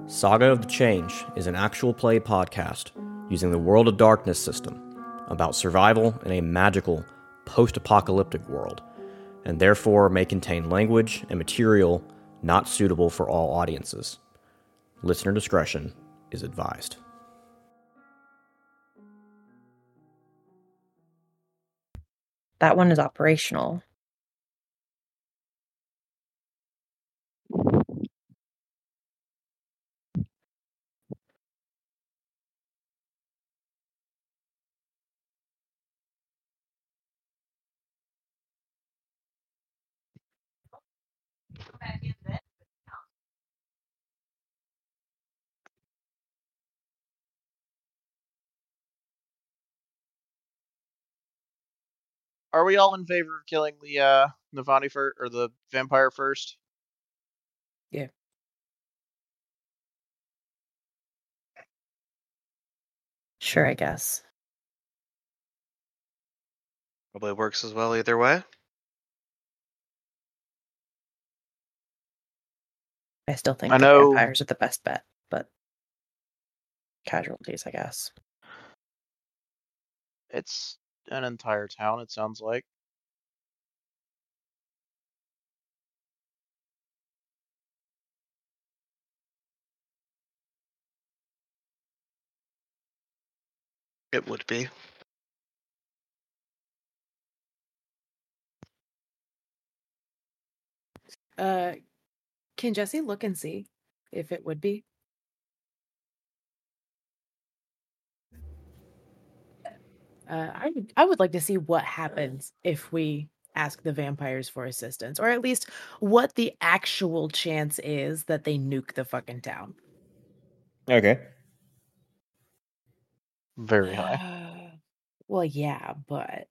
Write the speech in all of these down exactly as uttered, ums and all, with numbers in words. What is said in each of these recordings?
Saga of the Change is an actual play podcast using the World of Darkness system about survival in a magical, post-apocalyptic world, and therefore may contain language and material not suitable for all audiences. Listener discretion is advised. That one is operational. Are we all in favor of killing the uh, Navani first, or the vampire first? Yeah. Sure, I guess. Probably works as well either way. I still think I the know- vampires are the best bet, but casualties, I guess. It's an entire town, it sounds like. It would be. Uh, can Jesse look and see if it would be? Uh, I would, I would like to see what happens if we ask the vampires for assistance, or at least what the actual chance is that they nuke the fucking town. Okay. Very high. Well, yeah, but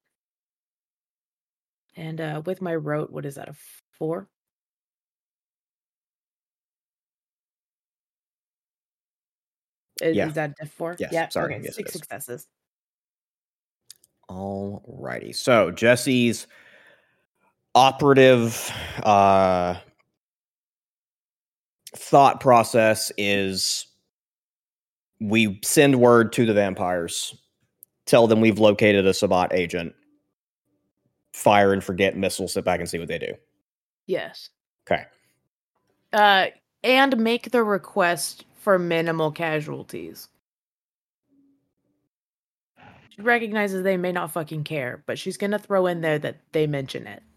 and uh, with my rote, what is that, a four? Is, Yeah. is that a four? Yes, Yeah. sorry, Okay, yes, it six is. successes. Alrighty. So Jesse's operative uh, thought process is: we send word to the vampires, tell them we've located a Sabbat agent, fire and forget missiles, sit back and see what they do. Yes. Okay. Uh, and make the request for minimal casualties. She recognizes they may not fucking care, but she's gonna throw in there that they mention it.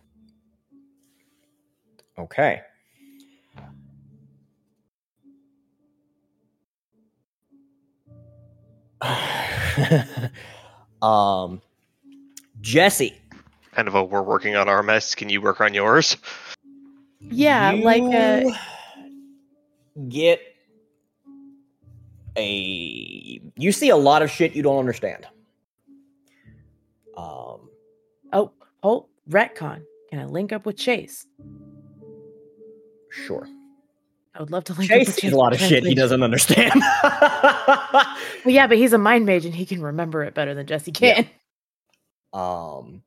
Okay. um, Jesse. Kind of a we're working on our mess. Can you work on yours? Yeah, like uh, You get a. You see a lot of shit you don't understand. Um, oh, oh, retcon. Can I link up with Chase? sure. I would love to link Chase up with sees Chase. a lot of for shit he translation. doesn't understand. Well, yeah, but he's a mind mage and he can remember it better than Jesse can. um,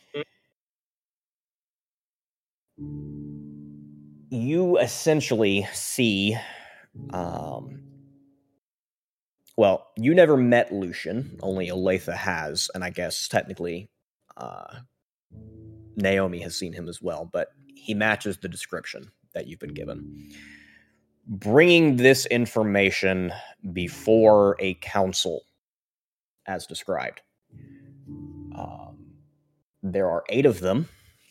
you essentially see, um, well, you never met Lucian, only Aletha has, and I guess technically uh, Naomi has seen him as well, but he matches the description that you've been given. Bringing this information before a council, as described. Um, there are eight of them,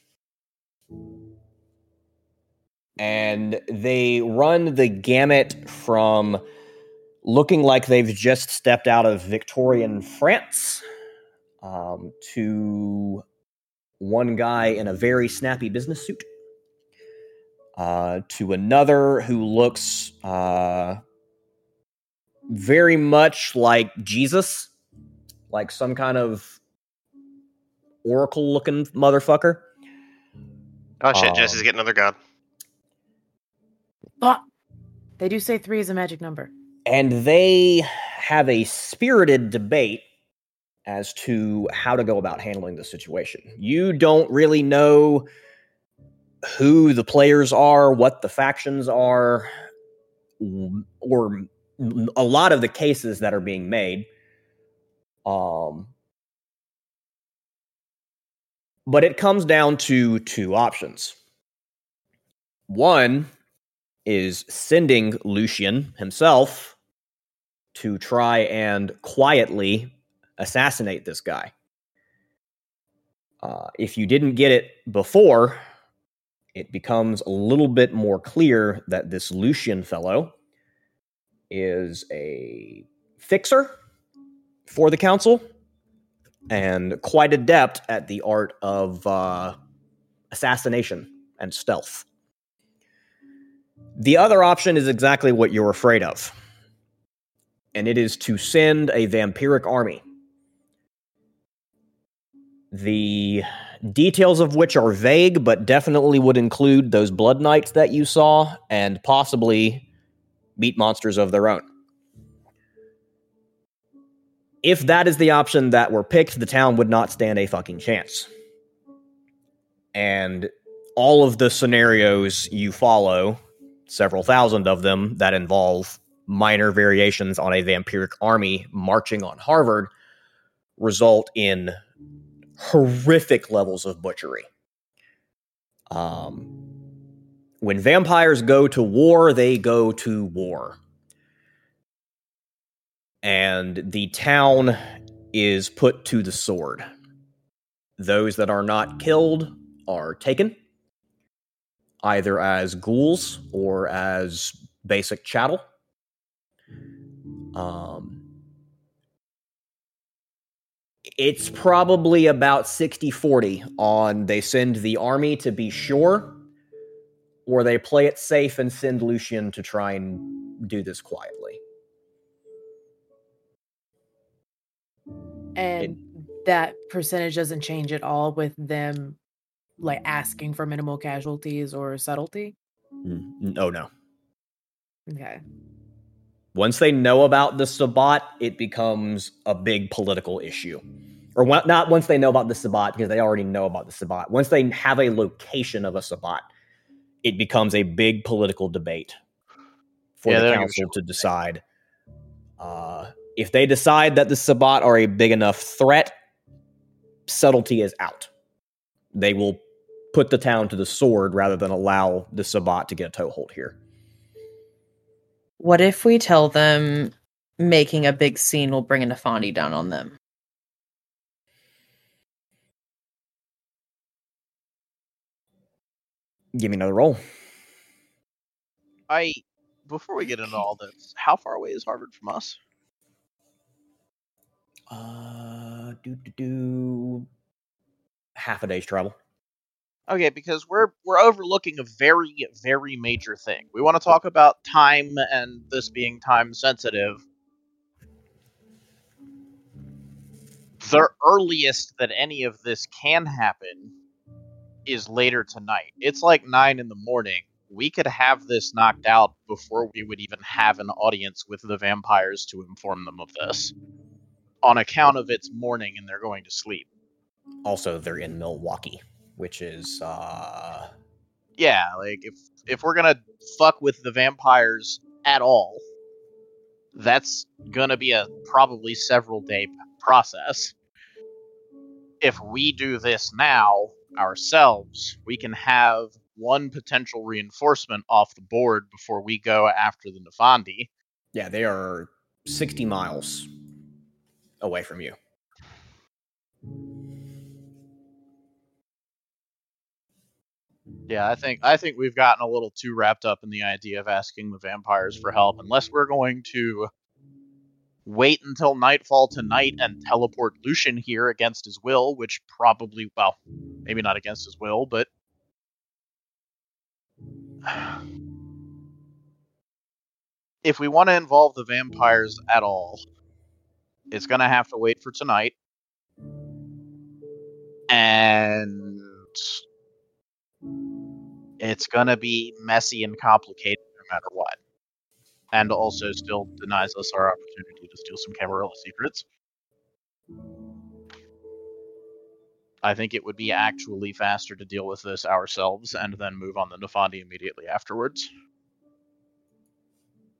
and they run the gamut from looking like they've just stepped out of Victorian France um, to one guy in a very snappy business suit, uh, to another who looks uh, very much like Jesus, like some kind of oracle-looking motherfucker. Oh shit, Um, Jesse's getting another god. Oh, they do say three is a magic number. And they have a spirited debate as to how to go about handling the situation. You don't really know who the players are, what the factions are. or a lot of the cases that are being made. Um, but it comes down to two options. One is sending Lucian himself to try and quietly assassinate this guy. Uh, if you didn't get it before, it becomes a little bit more clear that this Lucian fellow is a fixer for the council and quite adept at the art of uh, assassination and stealth. The other option is exactly what you're afraid of, and it is to send a vampiric army. The details of which are vague, but definitely would include those blood knights that you saw, and possibly meat monsters of their own. If that is the option that were picked, the town would not stand a fucking chance. And all of the scenarios you follow, several thousand of them that involve minor variations on a vampiric army marching on Harvard, result in horrific levels of butchery. Um, when vampires go to war, they go to war. And the town is put to the sword. Those that are not killed are taken, either as ghouls or as basic chattel. Um, it's probably about sixty forty on they send the army to be sure, or they play it safe and send Lucian to try and do this quietly. And It- that percentage doesn't change at all with them like asking for minimal casualties or subtlety. Mm, oh no. Okay. Once they know about the Sabbat, it becomes a big political issue. Or when, not once they know about the Sabbat, because they already know about the Sabbat. Once they have a location of a Sabbat, it becomes a big political debate for Yeah, the they don't give a council shit to decide. Uh, if they decide that the Sabbat are a big enough threat, subtlety is out. They will put the town to the sword rather than allow the Sabbat to get a toehold here. What if we tell them making a big scene will bring a Nefandi down on them? Give me another roll. I before we get into all this, how far away is Harvard from us? Uh, do do do. Half a day's travel. Okay, because we're we're overlooking a very very major thing. We want to talk about time and this being time sensitive. The earliest that any of this can happen is later tonight. It's like nine in the morning. We could have this knocked out before we would even have an audience with the vampires to inform them of this. On account of it's morning and they're going to sleep. Also, they're in Milwaukee, which is uh Yeah, like if if we're gonna fuck with the vampires at all, that's gonna be a probably several day process. If we do this now ourselves, we can have one potential reinforcement off the board before we go after the Nefandi. yeah, they are sixty miles away from you. Yeah, I think I think we've gotten a little too wrapped up in the idea of asking the vampires for help, unless we're going to wait until nightfall tonight and teleport Lucian here against his will, which probably, well, maybe not against his will, but if we want to involve the vampires at all, it's going to have to wait for tonight. And it's going to be messy and complicated no matter what. And also still denies us our opportunity to steal some Camarilla secrets. I think it would be actually faster to deal with this ourselves and then move on the Nefandi immediately afterwards.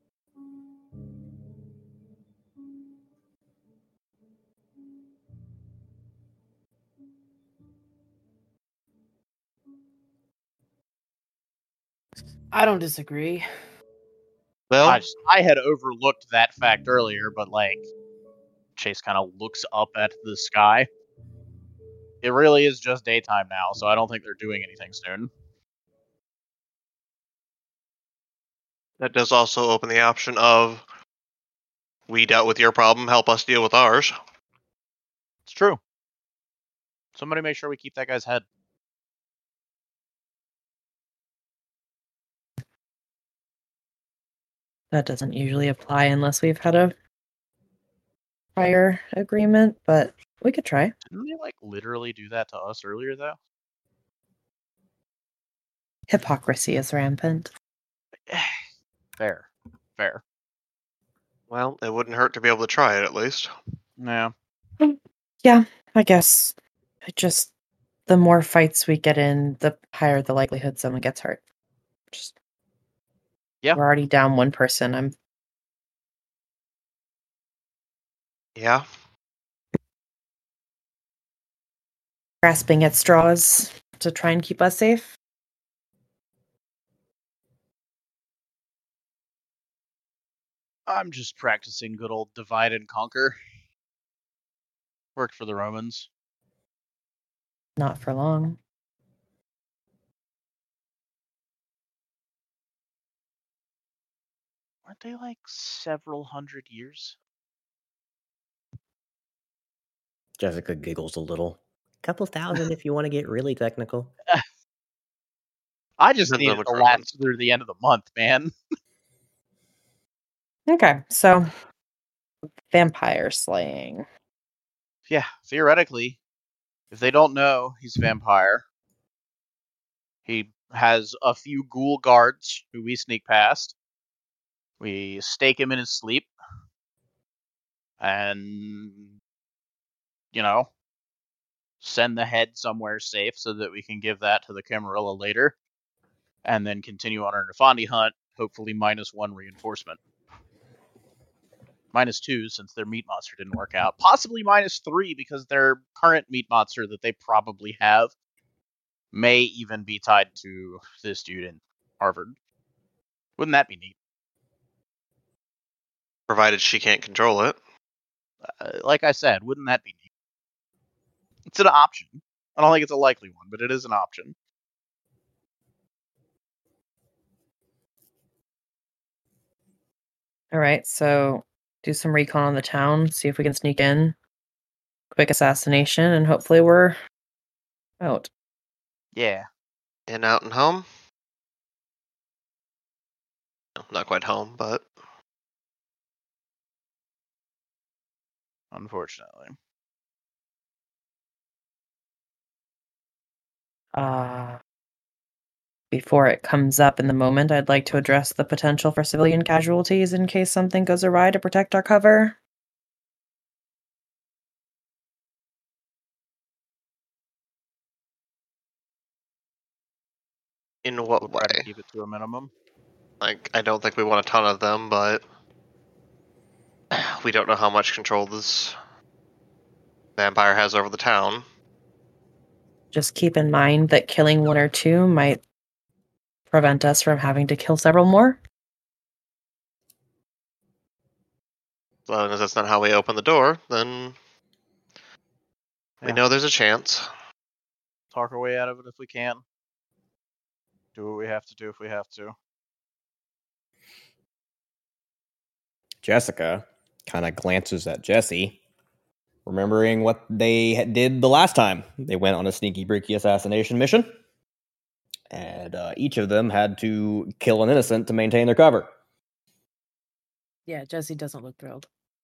I don't disagree. Well, I just, I had overlooked that fact earlier, but like Chase kind of looks up at the sky. It really is just daytime now, so I don't think they're doing anything soon. that does also open the option of we dealt with your problem, help us deal with ours. It's true. Somebody make sure we keep that guy's head. That doesn't usually apply unless we've had a prior agreement, but we could try. Didn't they like literally do that to us earlier though? Hypocrisy is rampant. Fair. Fair. Well, it wouldn't hurt to be able to try it at least. Yeah. Yeah, I guess. It just the more fights we get in, the higher the likelihood someone gets hurt. Just Yeah. We're already down one person. I'm Yeah. grasping at straws to try and keep us safe. I'm just practicing good old divide and conquer. Worked for the Romans. Not for long. Weren't they like several hundred years? Jessica giggles a little. Couple thousand if you want to get really technical. I just Depends need on it which to Romans. last through the end of the month, man. Okay, so vampire slaying. Yeah, theoretically, if they don't know he's a vampire, he has a few ghoul guards who we sneak past. We stake him in his sleep, and, you know, send the head somewhere safe so that we can give that to the Camarilla later, and then continue on our Nefandi hunt, hopefully minus one reinforcement. Minus two, since their meat monster didn't work out. Possibly minus three, because their current meat monster that they probably have may even be tied to this dude in Harvard. Wouldn't that be neat? Provided she can't control it. Uh, like I said, wouldn't that be neat? It's an option. I don't think it's a likely one, but it is an option. All right, so do some recon on the town, see if we can sneak in. Quick assassination, and hopefully we're out. Yeah. In, out, and home. No, not quite home, but Unfortunately. Uh, before it comes up in the moment, I'd like to address the potential for civilian casualties in case something goes awry to protect our cover. in We'll what try to way? keep it to a minimum. Like, I don't think we want a ton of them, but we don't know how much control this vampire has over the town. Just keep in mind that killing one or two might prevent us from having to kill several more. As long as that's not how we open the door, then we Yeah. know there's a chance. Talk our way out of it if we can. Do what we have to do if we have to. Jessica kind of glances at Jesse, remembering what they had- did the last time they went on a sneaky breaky assassination mission. And uh, each of them had to kill an innocent to maintain their cover. Yeah, Jesse doesn't look thrilled.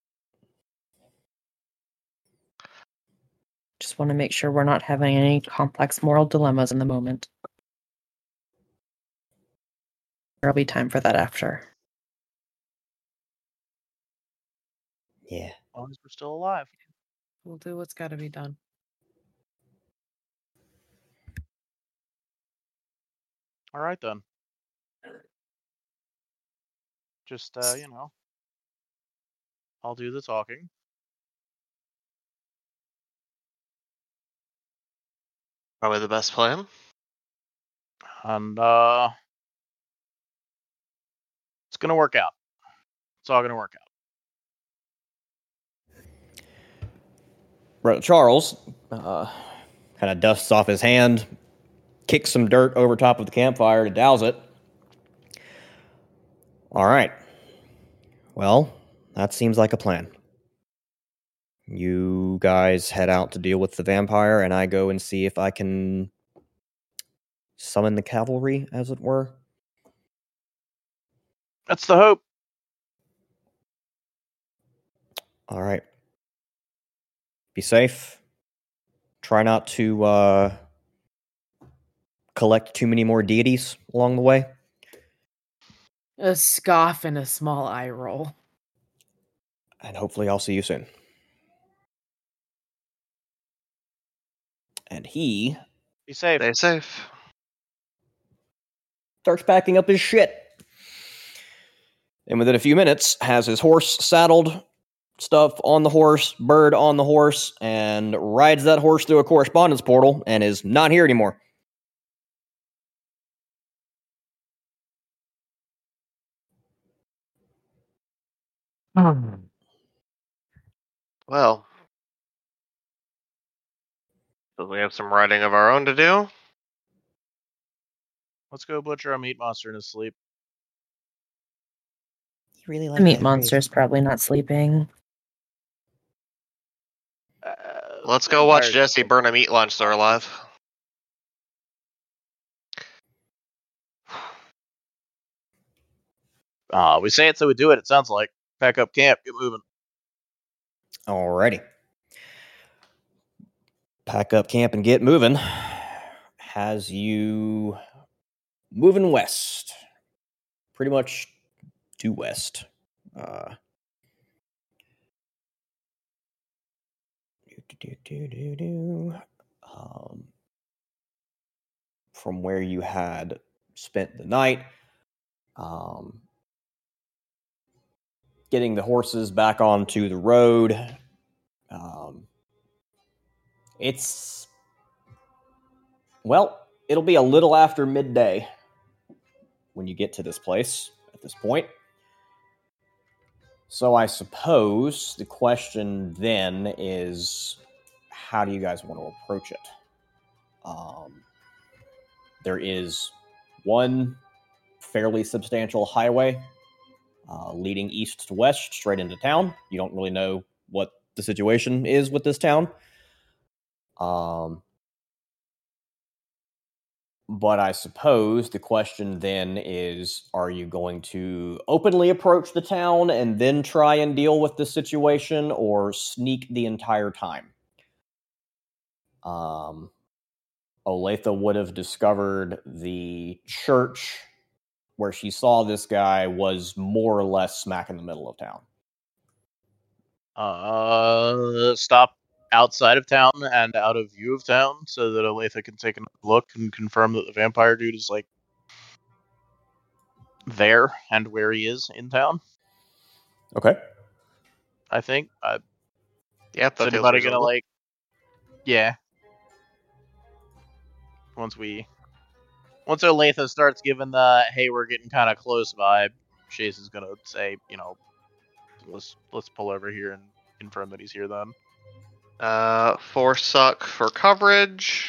Just want to make sure we're not having any complex moral dilemmas in the moment. There'll be time for that after. Yeah. As long as we're still alive. We'll do what's got to be done. All right, then. Just, uh, you know, I'll do the talking. Probably the best plan. And, uh, It's gonna work out. It's all gonna work out. Brother Charles uh, kind of dusts off his hand, kicks some dirt over top of the campfire to douse it. All right. Well, that seems like a plan. You guys head out to deal with the vampire, and I go and see if I can summon the cavalry, as it were. That's the hope. All right. Be safe. Try not to uh, collect too many more deities along the way. A scoff and a small eye roll. And hopefully I'll see you soon. And he Be safe. Stay safe. starts packing up his shit. And within a few minutes, has his horse saddled, stuff on the horse, bird on the horse, and rides that horse through a correspondence portal and is not here anymore. Well, so we have some writing of our own to do. Let's go butcher a meat monster in his sleep. You really like The meat that monster's phrase. probably not sleeping. Uh, Let's go watch vampires- Jesse burn a meat lunch so we're alive. Ah, we say it so we do it. It sounds like pack up camp, get moving. Alrighty. Pack up camp and get moving. Has you moving west. Pretty much due west. Uh, do, do, do, do, do. Um, from where you had spent the night. Um, getting the horses back onto the road. Um, it's, well, it'll be a little after midday when you get to this place at this point. So I suppose the question then is, how do you guys want to approach it? Um, there is one fairly substantial highway uh, leading east to west straight into town. You don't really know what the situation is with this town. Um, but I suppose the question then is, are you going to openly approach the town and then try and deal with the situation, or sneak the entire time? Um, Olathe would have discovered the church where she saw this guy was more or less smack in the middle of town. Uh, stop outside of town and out of view of town so that Olathe can take a look and confirm that the vampire dude is, like, there and where he is in town. Okay. I think. Uh, Yep, is that feels anybody gonna, reasonable. like... Yeah. Once we... Once Olathe starts giving the, hey, we're getting kind of close vibe, Chase is gonna say, you know, let's let's pull over here and confirm that he's here then. Uh, four suck for coverage.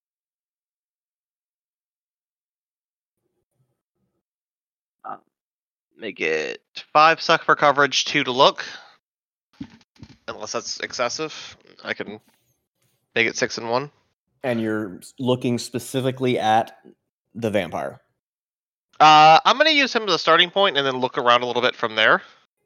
Uh, Make it five suck for coverage, two to look. Unless that's excessive, I can make it six and one. And you're looking specifically at the vampire. Uh, I'm gonna use him as a starting point and then look around a little bit from there.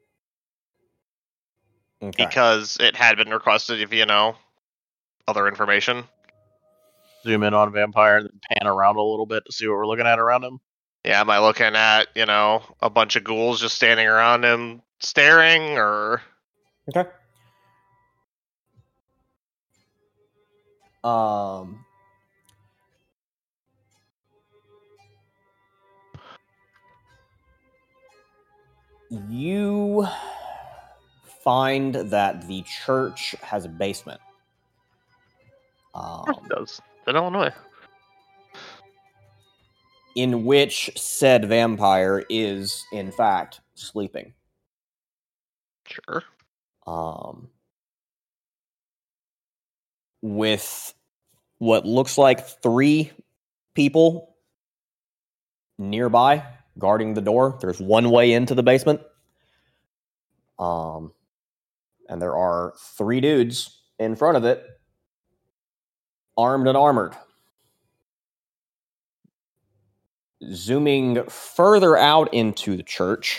Okay. Because it had been requested if you know other information. Zoom in on vampire and then pan around a little bit to see what we're looking at around him. Yeah, am I looking at, you know, a bunch of ghouls just standing around him staring, or... Okay. Um... You find that the church has a basement. Of course Um, it does. It's in Illinois. in which said vampire is, in fact, sleeping. Sure. Um, with what looks like three people nearby guarding the door. There's one way into the basement. Um, and there are three dudes in front of it, armed and armored. Zooming further out into the church,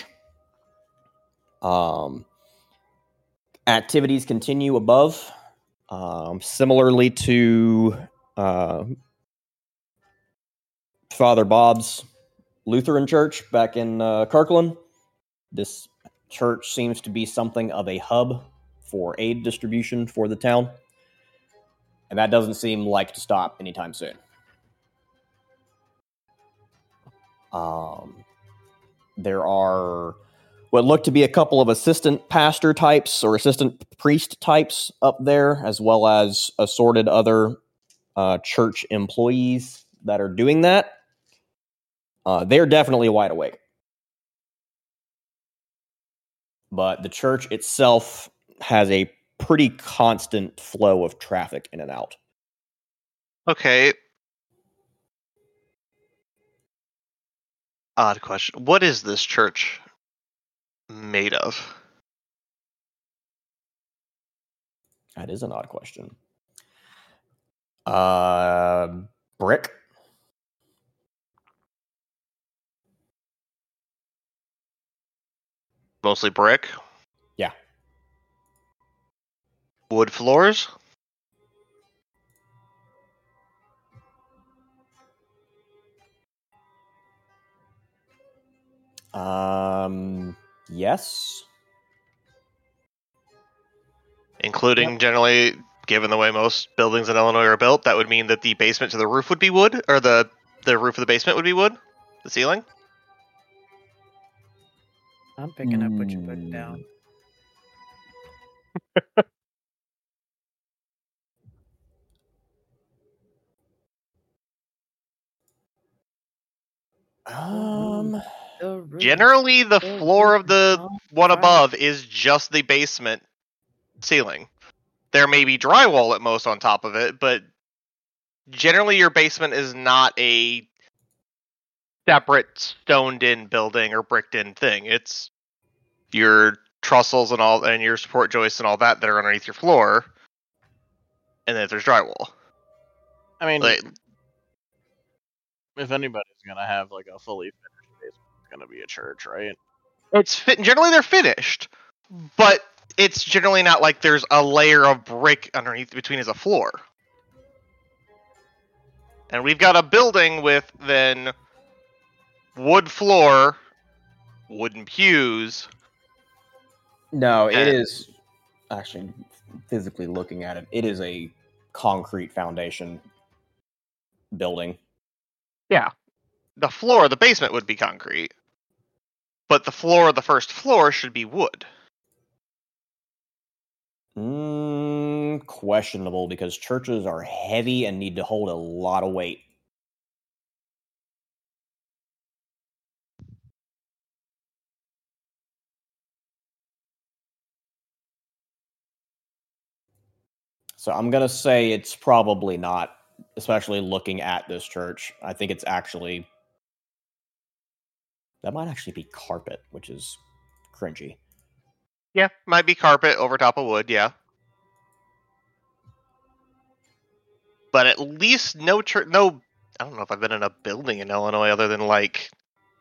um, activities continue above, um, similarly to uh, Father Bob's Lutheran church back in uh, Kirkland. This church seems to be something of a hub for aid distribution for the town, and that doesn't seem like to stop anytime soon. Um, there are what look to be a couple of assistant pastor types or assistant priest types up there, as well as assorted other uh, church employees that are doing that. Uh, they're definitely wide awake. But the church itself has a pretty constant flow of traffic in and out. Okay. Odd question. What is this church made of? That is an odd question. Uh, brick. Mostly brick? Yeah. Wood floors? Um, yes. Including Yep. generally, given the way most buildings in Illinois are built, that would mean that the basement to the roof would be wood, or the, the roof of the basement would be wood? The ceiling? I'm picking up what you're putting down. Um, The roof. Generally, the The floor roof of the is on one fire. above is just the basement ceiling. There may be drywall at most on top of it, but generally your basement is not a separate stoned-in building or bricked-in thing. It's your trussels and all, and your support joists and all that that are underneath your floor, and then there's drywall. I mean, Like, if anybody's gonna have like a fully finished basement, it's gonna be a church, right? it's fit. Generally, they're finished, but it's generally not like there's a layer of brick underneath between as a floor. And we've got a building with then wood floor, wooden pews. no, it And- is actually physically looking at it. It is a concrete foundation building. Yeah. The floor of the basement would be concrete, but the floor of the first floor should be wood. Mm, questionable because churches are heavy and need to hold a lot of weight. So I'm going to say it's probably not, especially looking at this church. I think it's actually, that might actually be carpet, which is cringy. Yeah, might be carpet over top of wood, yeah. But at least no church, no, I don't know if I've been in a building in Illinois other than like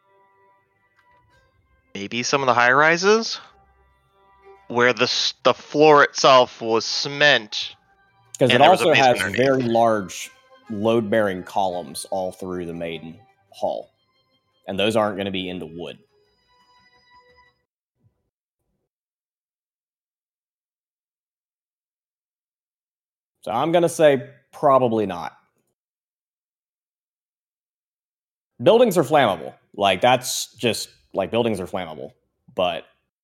maybe some of the high rises where the s- the floor itself was cement. Because it And there was a also has basement underneath. very large load-bearing columns all through the main hall. And those aren't going to be into wood. So I'm going to say probably not. Buildings are flammable. Like, that's just, like, buildings are flammable. But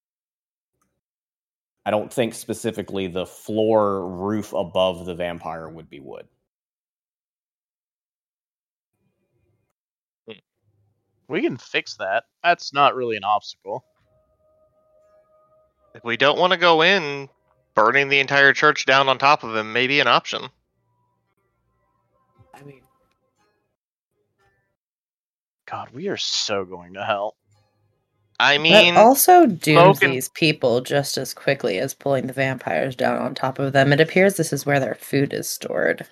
I don't think specifically the floor roof above the vampire would be wood. We can fix that. That's not really an obstacle. If we don't want to go in, burning the entire church down on top of him may be an option. I mean, God, we are so going to hell. I mean, That also dooms smoke and- these people just as quickly as pulling the vampires down on top of them. It appears this is where their food is stored.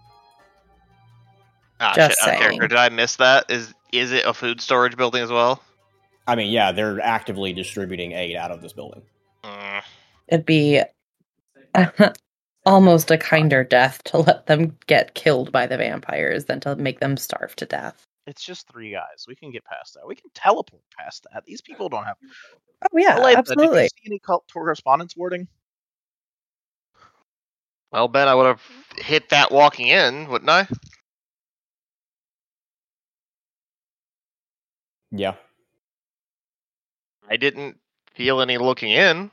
ah, just shit, out of character. saying. Did I miss that? Is is it a food storage building as well? I mean, yeah, they're actively distributing aid out of this building. Mm. It'd be almost a kinder death to let them get killed by the vampires than to make them starve to death. It's just three guys. We can get past that. We can teleport past that. These people don't have. Oh yeah, Aletha, absolutely. Did you see any cult correspondence wording? Well, Ben, I would have hit that walking in, wouldn't I? Yeah. I didn't feel any looking in.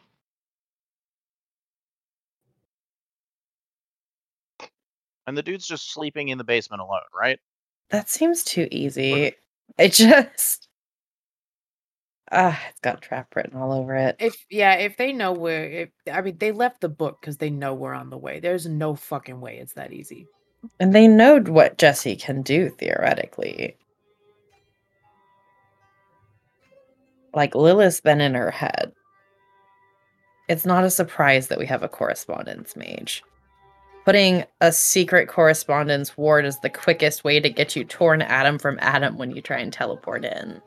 And the dude's just sleeping in the basement alone, right? That seems too easy. It just ah, it's got trap written all over it. if yeah, if they know where, if I mean, they left the book because they know we're on the way. There's no fucking way it's that easy. And they know what Jesse can do theoretically. Like Lilith's been in her head. It's not a surprise that we have a correspondence mage. Putting a secret correspondence ward is the quickest way to get you torn atom from atom when you try and teleport in.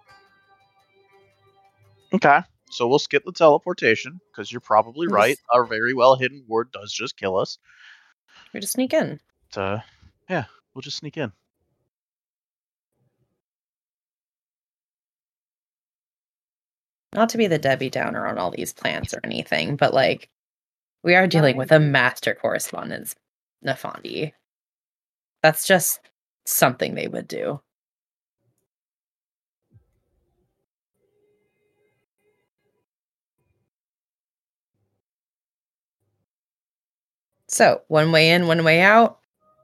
Okay. So we'll skip the teleportation, because you're probably Yes. right. Our very well hidden ward does just kill us. We just sneak in. But, uh, yeah, we'll just sneak in. Not to be the Debbie Downer on all these plants or anything, but like, we are dealing with a master correspondence, Nafandi. That's just something they would do. So, one way in, one way out.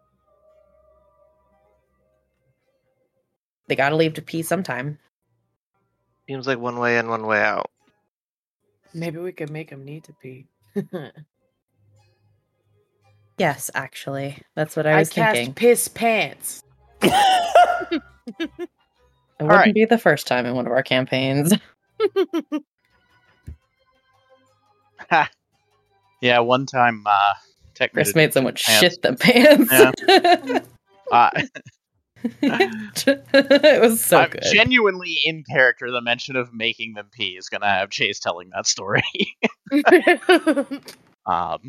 They gotta leave to pee sometime. Seems like one way in, one way out. Maybe we could make them need to pee. Yes, actually. That's what I I, was cast thinking. piss pants. It wouldn't right. be the first time in one of our campaigns. Yeah, one time, uh, Tech Chris made, a made someone pants. shit the pants. Uh, It was so I'm good. genuinely in character. The mention of making them pee is gonna have Chase telling that story. um,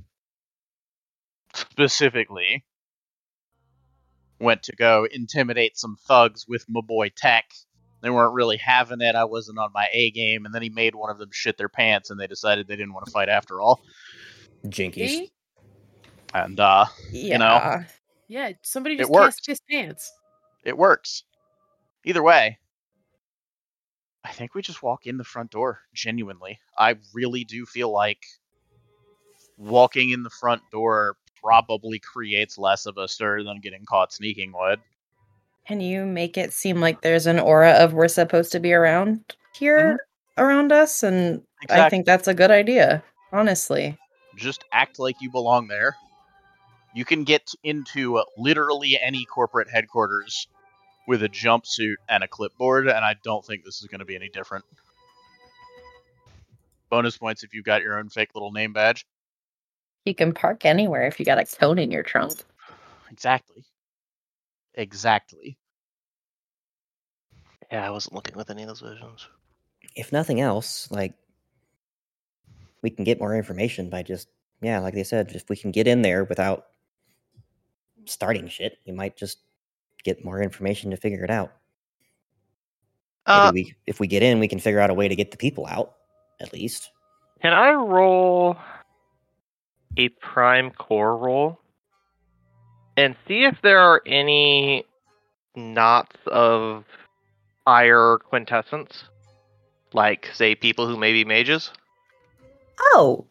specifically, went to go intimidate some thugs with my boy Tech. They weren't really having it. I wasn't on my A game, and then he made one of them shit their pants, and they decided they didn't want to fight after all. Jinkies. See? And uh, yeah. know, Yeah, somebody It just works. cast piss pants. it works. Either way, I think we just walk in the front door. Genuinely, I really do feel like walking in the front door probably creates less of a stir than getting caught sneaking would. Can you make it seem like there's an aura of we're supposed to be around here around us? And I Exactly. think that's a good idea, honestly. Just act like you belong there. You can get into uh, literally any corporate headquarters with a jumpsuit and a clipboard, and I don't think this is going to be any different. Bonus points if you've got your own fake little name badge. You can park anywhere if you got a cone in your trunk. Exactly. Exactly. Yeah, I wasn't looking with any of those visions. If nothing else, like, we can get more information by just, yeah, like they said, if we can get in there without starting shit, we might just get more information to figure it out. Maybe Uh, we, if we get in, we can figure out a way to get the people out, at least. Can I roll a prime core roll and see if there are any knots of higher quintessence? like, say, people who may be mages? Oh,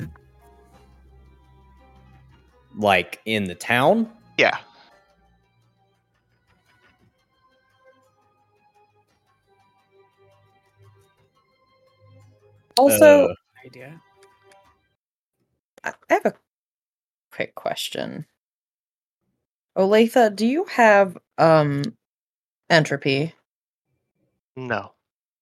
Like, in the town? Yeah. Also, Uh, Idea. I I have a quick question. Olathe, do you have um entropy? No.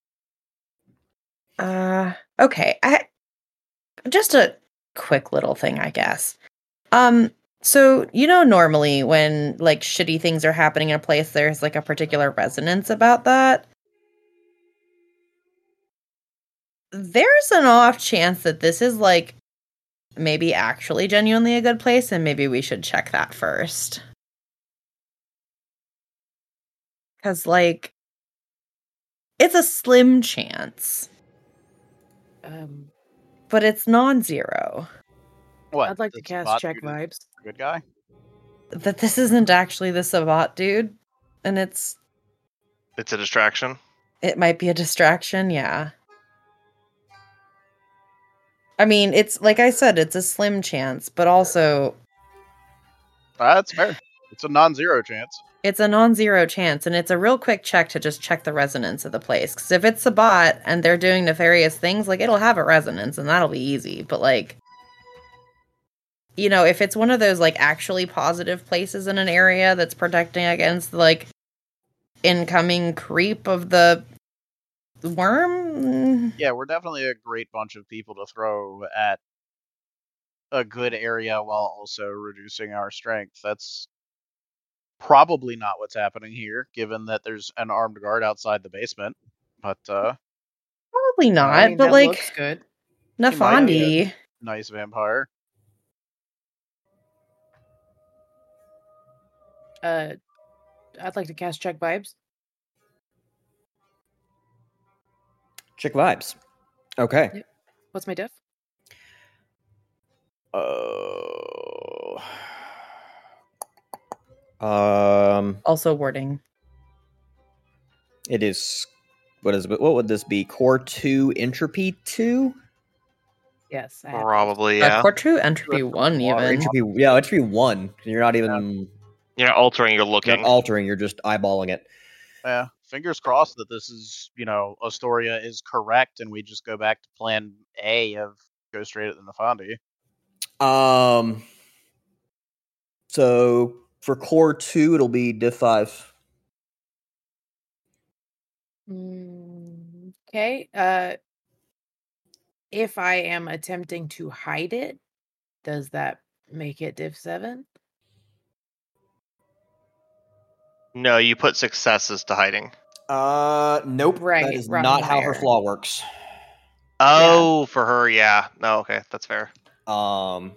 Uh, okay. I just a quick little thing, I guess. Um, so you know, normally when like shitty things are happening in a place, there's like a particular resonance about that. There's an off chance that this is like maybe actually genuinely a good place, and maybe we should check that first. Because, like, it's a slim chance, Um, but it's non zero. What? I'd like to the cast Sabat check dude is vibes. a Good guy. That this isn't actually the Savat dude, and it's It's a distraction. it might be a distraction, yeah. I mean, it's like I said, it's a slim chance, but also Uh, that's fair. It's a non-zero chance. it's a non-zero chance, and it's a real quick check to just check the resonance of the place. Because if it's Sabat and they're doing nefarious things, like it'll have a resonance, and that'll be easy. But like, you know, if it's one of those like actually positive places in an area that's protecting against like incoming creep of the worm, Yeah, we're definitely a great bunch of people to throw at a good area while also reducing our strength. That's probably not what's happening here, given that there's an armed guard outside the basement. But uh, probably not. I mean, but that like looks good. might be Nafandi, nice vampire. Uh, I'd like to cast check vibes. check vibes. Okay. What's my diff? Oh. Um. also wording. It is. What is? What would this be? Core two, entropy two. Yes, I have those. Probably, Uh, yeah. core two entropy Drift of one water. even. Entropy. Yeah, entropy one. You're not even. You're not altering, you're You're looking. not altering. You're just eyeballing it. Yeah, fingers crossed that this is, you know, Astoria is correct, and we just go back to Plan A of go straight at the Nefandi. Um. So for core two, it'll be diff five. Mm, okay. Uh, if I am attempting to hide it, does that make it diff seven? No, you put successes to hiding. Uh, nope. Right, That is rotten not how her fire. flaw works. Oh, for her, yeah. No, okay, that's fair. Um.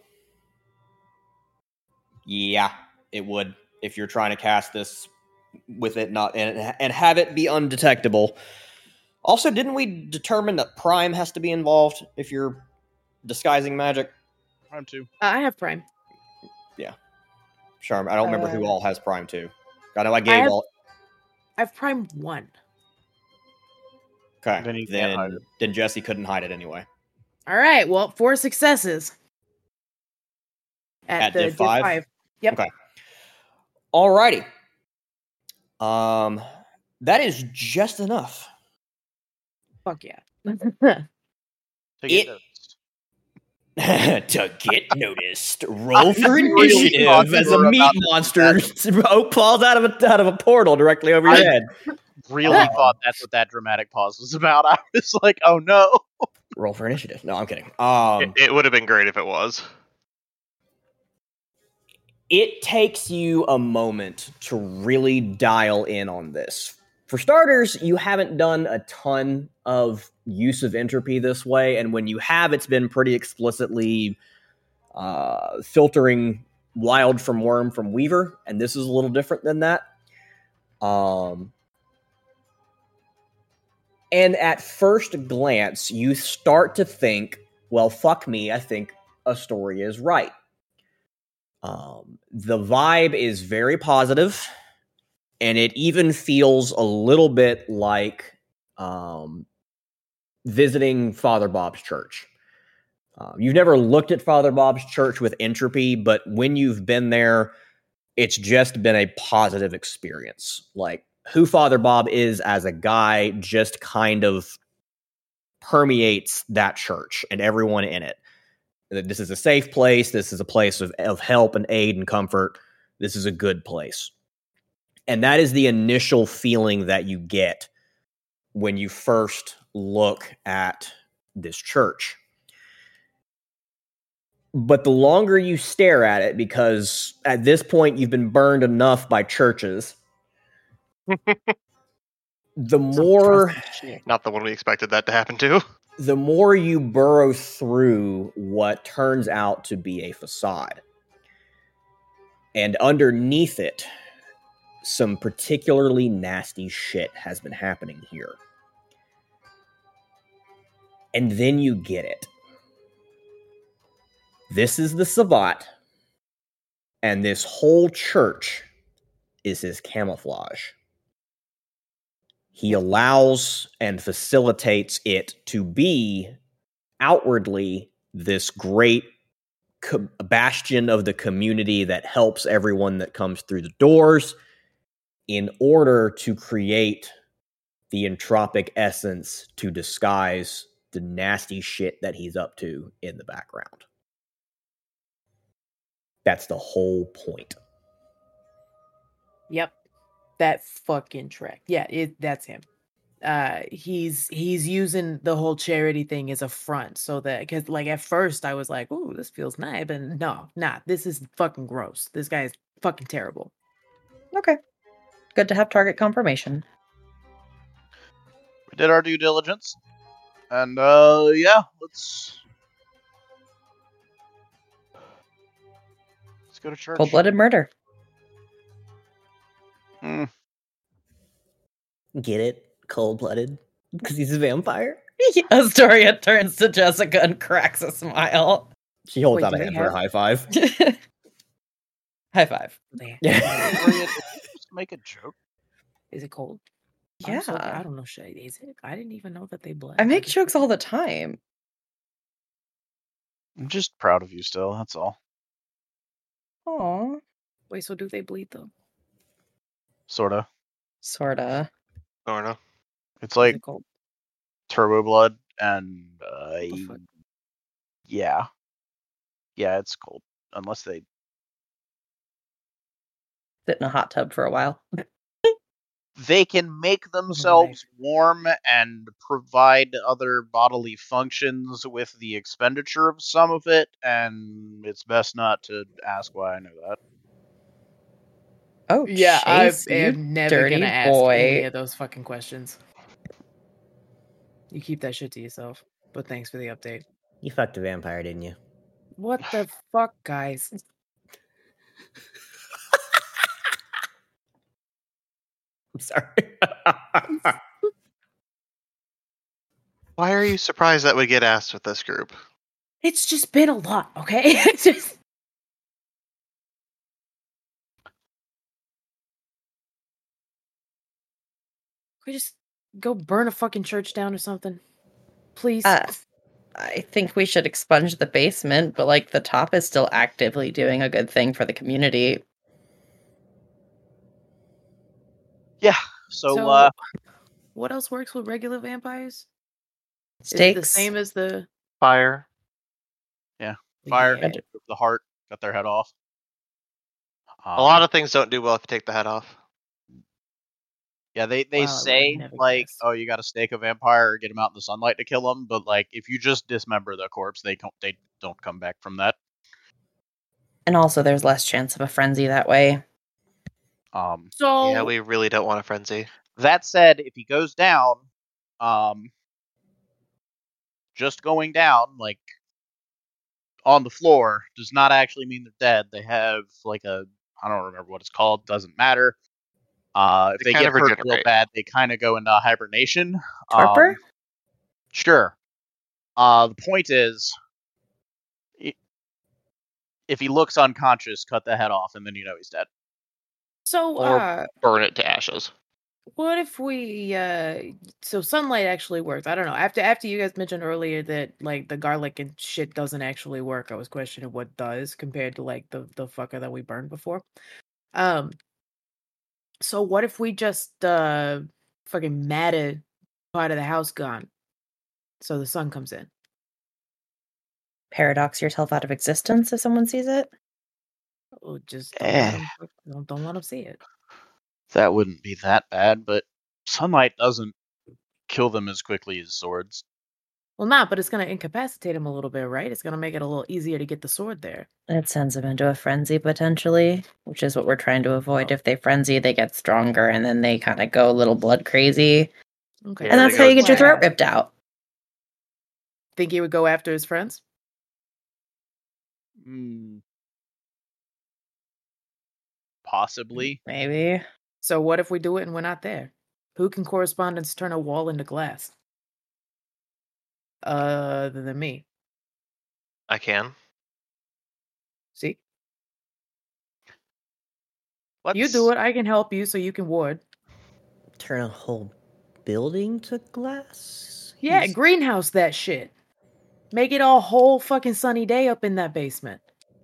Yeah, it would if you're trying to cast this with it not and and have it be undetectable. Also, didn't we determine that Prime has to be involved if you're disguising magic? Prime two. Uh, I have prime. Charm. I don't remember who Uh, all has Prime too. I know I gave have- all. I have prime one. Okay, Then you can't hide then it. then Jesse couldn't hide it anyway. All right. Well, four successes at, At the diff diff five? five. Yep. Okay. Alrighty. Um, that is just enough. Fuck yeah. To get It- noticed. To get noticed, roll for I really initiative thought you as were a meat about to monster Oak falls out of a out of a portal directly over your I- head. Really Uh, thought that's what that dramatic pause was about. I was like, oh no. Roll for initiative. No, I'm kidding. Um, It, it would have been great if it was. it takes you a moment to really dial in on this. For starters, you haven't done a ton of use of entropy this way, and when you have, it's been pretty explicitly uh, filtering wild from worm from weaver, and this is a little different than that. Um, and at first glance, you start to think, well, fuck me, I think Astoria is right. Um, the vibe is very positive, and it even feels a little bit like um, visiting Father Bob's church. Um, you've never looked at Father Bob's church with entropy, but when you've been there, it's just been a positive experience. Like, who Father Bob is as a guy just kind of permeates that church and everyone in it. That this is a safe place. This is a place of, of help and aid and comfort. This is a good place. And that is the initial feeling that you get when you first look at this church. But the longer you stare at it, because at this point you've been burned enough by churches, the more Not the one we expected that to happen to. the more you burrow through what turns out to be a facade. And underneath it, some particularly nasty shit has been happening here. And then you get it. This is the Sabbat, and this whole church is his camouflage. He allows and facilitates it to be outwardly this great co- bastion of the community that helps everyone that comes through the doors in order to create the entropic essence to disguise the nasty shit that he's up to in the background. That's the whole point. Yep. That fucking track. Yeah, it that's him. Uh he's he's using the whole charity thing as a front so that because like at first I was like, ooh, this feels nice, but no, nah, this is fucking gross. This guy is fucking terrible. Okay. Good to have target confirmation. We did our due diligence. And, uh, yeah, let's... Let's go to church. Cold-blooded murder. Hmm. Get it? Cold-blooded? Because he's a vampire? Astoria turns to Jessica and cracks a smile. She holds Wait, out a do they hand for a have- high five. High five. Man, Victoria, did you just make a joke? is it cold? Yeah. I'm so- I don't know. Shit, is it? I didn't even know that they bled. I make just- jokes all the time. I'm just proud of you still, that's all. Aw. Wait, so do they bleed though? Sorta. Sorta. Or no. It's Is like it cold? turbo blood, and, uh, The fuck? yeah. Yeah, it's cold. Unless they... Sit in a hot tub for a while. They can make themselves warm and provide other bodily functions with the expenditure of some of it, and it's best not to ask why I know that. Oh, Yeah, I Chase, you am never dirty gonna ask any boy. of those fucking questions. You keep that shit to yourself. But thanks for the update. You fucked a vampire, didn't you? What the fuck, guys? I'm sorry. Why are you surprised that would get asked with this group? It's just been a lot, okay? It's just we just go burn a fucking church down or something, please. Uh, I think we should expunge the basement, but like the top is still actively doing a good thing for the community. Yeah, so, So, uh, what else works with regular vampires? Is it Stakes. the same as the Fire. fire, Yeah. took the heart, cut their head off. Um, A lot of things don't do well if you take the head off. Yeah, they, they Wow, I would've say, never like, guessed. oh, you gotta stake a vampire or get him out in the sunlight to kill him, but, like, if you just dismember the corpse, they don't, they don't come back from that. And also, there's less chance of a frenzy that way. Um, So Yeah, we really don't want a frenzy. that said, if he goes down, um, just going down, like, on the floor, does not actually mean they're dead. They have, like, a, I don't remember what it's called, doesn't matter. Uh, if They they, kind get of hurt real regenerate. bad, they kind of go into hibernation. Torpor? Um, sure. Uh, the point is, i- if he looks unconscious, cut the head off, and then you know he's dead. so Or- uh Burn it to ashes. what if we uh so sunlight actually works? I don't know. After after you guys mentioned earlier that like the garlic and shit doesn't actually work, I was questioning what does compared to like the the fucker that we burned before. Um so what if we just uh fucking matted part of the house gone? So the sun comes in. Paradox yourself out of existence if someone sees it. Oh, just don't, Eh. let 'em, don't, don't let them see it. That wouldn't be that bad, but sunlight doesn't kill them as quickly as swords. Well, not, but it's going to incapacitate him a little bit, right? It's going to make it a little easier to get the sword there. It sends them into a frenzy potentially, which is what we're trying to avoid. If they frenzy, they get stronger and then they kind of go a little blood crazy. Okay. Yeah, And they that's go how you get your throat Wow. ripped out. Think he would go after his friends? Hmm. Possibly. Maybe. So what if we do it and we're not there? Who can correspondence turn a wall into glass? Uh, Other than me. I can. See? Let's, You do it. I can help you so you can ward. Turn a whole building to glass? Yeah, He's- greenhouse that shit. Make it a whole fucking sunny day up in that basement.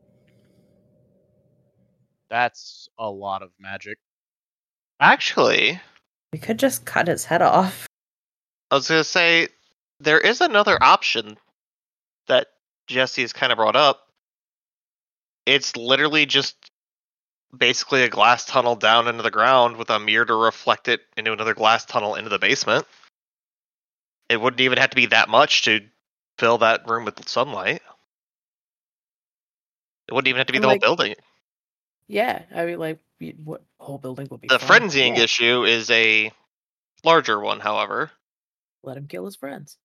That's a lot of magic. Actually, We could just cut his head off. I was gonna say there is another option that Jesse's kind of brought up. It's literally just basically a glass tunnel down into the ground with a mirror to reflect it into another glass tunnel into the basement. It wouldn't even have to be that much to fill that room with sunlight. It wouldn't even have to be And, the like, whole building. Yeah, I mean, like, y- what whole building will be The fine. frenzying Yeah. issue is a larger one, however. Let him kill his friends.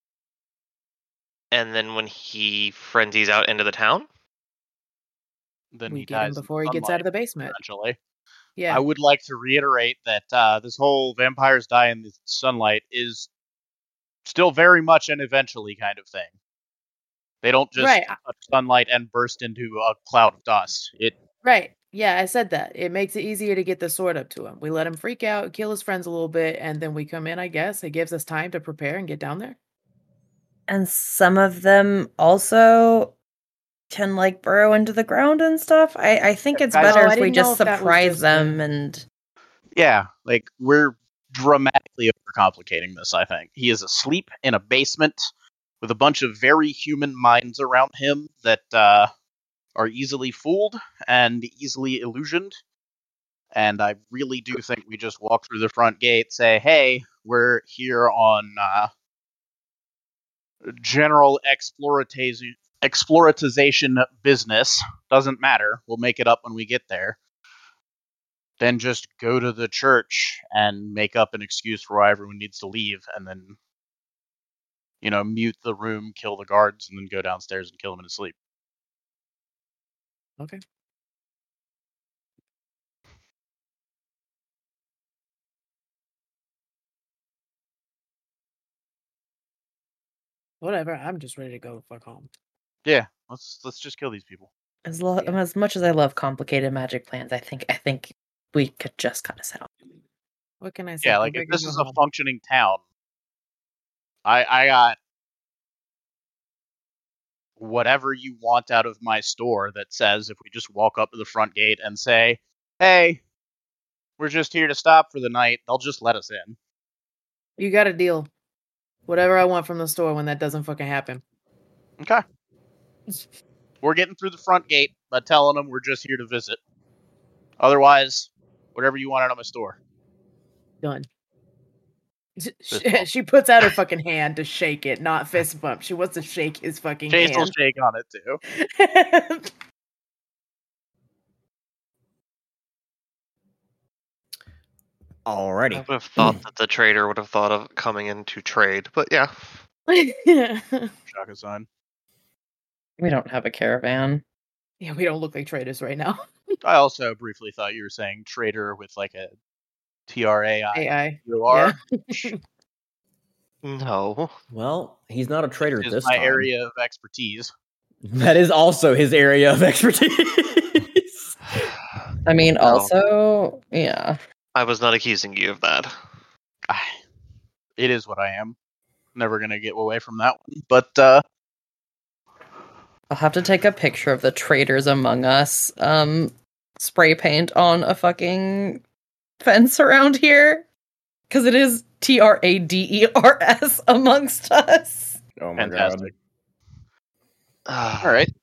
And then when he frenzies out into the town, Then we he get him dies in before he gets out of the basement. eventually. Yeah. I would like to reiterate that uh, this whole vampires die in the sunlight is still very much an eventually kind of thing. They don't just Right, I- touch sunlight and burst into a cloud of dust. It Right. Yeah, I said that. It makes it easier to get the sword up to him. We let him freak out, kill his friends a little bit, and then we come in, I guess. It gives us time to prepare and get down there. And some of them also can like burrow into the ground and stuff. I, I think it's Guys- better Oh, I if we didn't know just if that was surprise just them the- and yeah, like we're dramatically overcomplicating this, I think. He is asleep in a basement with a bunch of very human minds around him that uh, are easily fooled and easily illusioned. And I really do think we just walk through the front gate, say, hey, we're here on uh, general exploratization exploratization business. Doesn't matter. We'll make it up when we get there. Then just go to the church and make up an excuse for why everyone needs to leave, and then, you know, mute the room, kill the guards, and then go downstairs and kill them in his sleep. Okay. Whatever. I'm just ready to go fuck home. Yeah, let's let's just kill these people. as lo- Yeah. as much as I love complicated magic plans, I think I think we could just cut us out. What can I say? Yeah, Go like big if or this go is a home. functioning town, I I got whatever you want out of my store that says if we just walk up to the front gate and say, hey, we're just here to stop for the night, they'll just let us in. You got a deal. Whatever I want from the store when that doesn't fucking happen. Okay. We're getting through the front gate by telling them we're just here to visit. Otherwise, whatever you want out of my store. Done. Fist She, bump. she puts out her fucking hand to shake it, not fist bump. She wants to shake his fucking Chase will hand. shake on it too. Alrighty. I would have thought that the trader would have thought of coming in to trade, but yeah. yeah, Shaka sign. We don't have a caravan. we don't look like traders right now. I also briefly thought you were saying trader with like a T R A I. A I. You are. Yeah. No. Well, he's not a trader Is this my time. area of expertise. That is also his area of expertise. I mean, No. also, yeah. I was not accusing you of that. It is what I am. Never gonna get away from that one. But uh I'll have to take a picture of the traitors among us. Um, spray paint on a fucking fence around here. Because it is T R A D E R S amongst us. Oh my Fantastic. Ah, All right.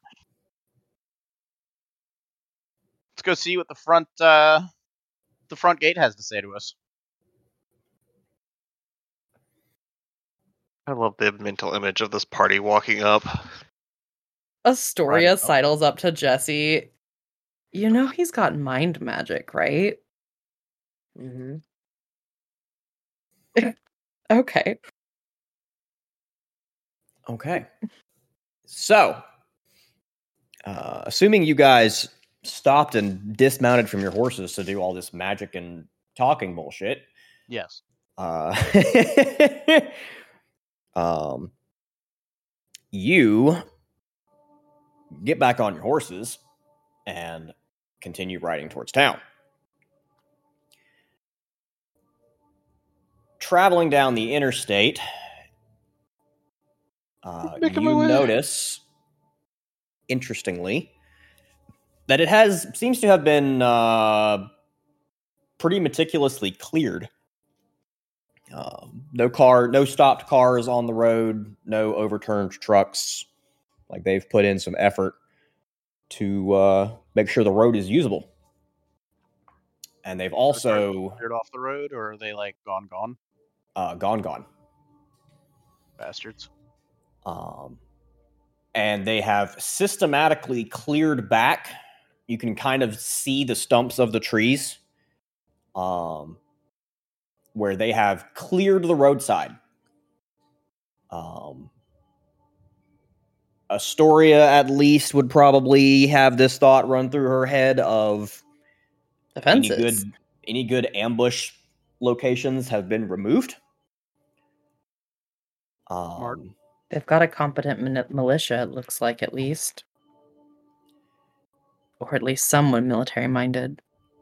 Let's go see what the front uh, the front gate has to say to us. I love the mental image of this party walking up. Astoria Right. sidles up to Jesse. You know he's got mind magic, right? Mm-hmm. Okay. Okay. So, uh, assuming you guys stopped and dismounted from your horses to do all this magic and talking bullshit, Yes. uh, um, you get back on your horses and continue riding towards town. Traveling down the interstate, uh, Making my you way. notice, interestingly, that it has seems to have been uh, pretty meticulously cleared. Um, no car, no stopped cars on the road, no overturned trucks. Like they've put in some effort to uh, make sure the road is usable. And they've also Cleared off the road, or are they like gone, gone? uh, gone, gone. Bastards. Um, and they have systematically cleared back. You can kind of see the stumps of the trees, um, where they have cleared the roadside. Um, Astoria, at least, would probably have this thought run through her head of The any fences. good any good ambush locations have been removed. Smart. Um, They've got a competent min- militia, it looks like, at least. Or at least someone military minded.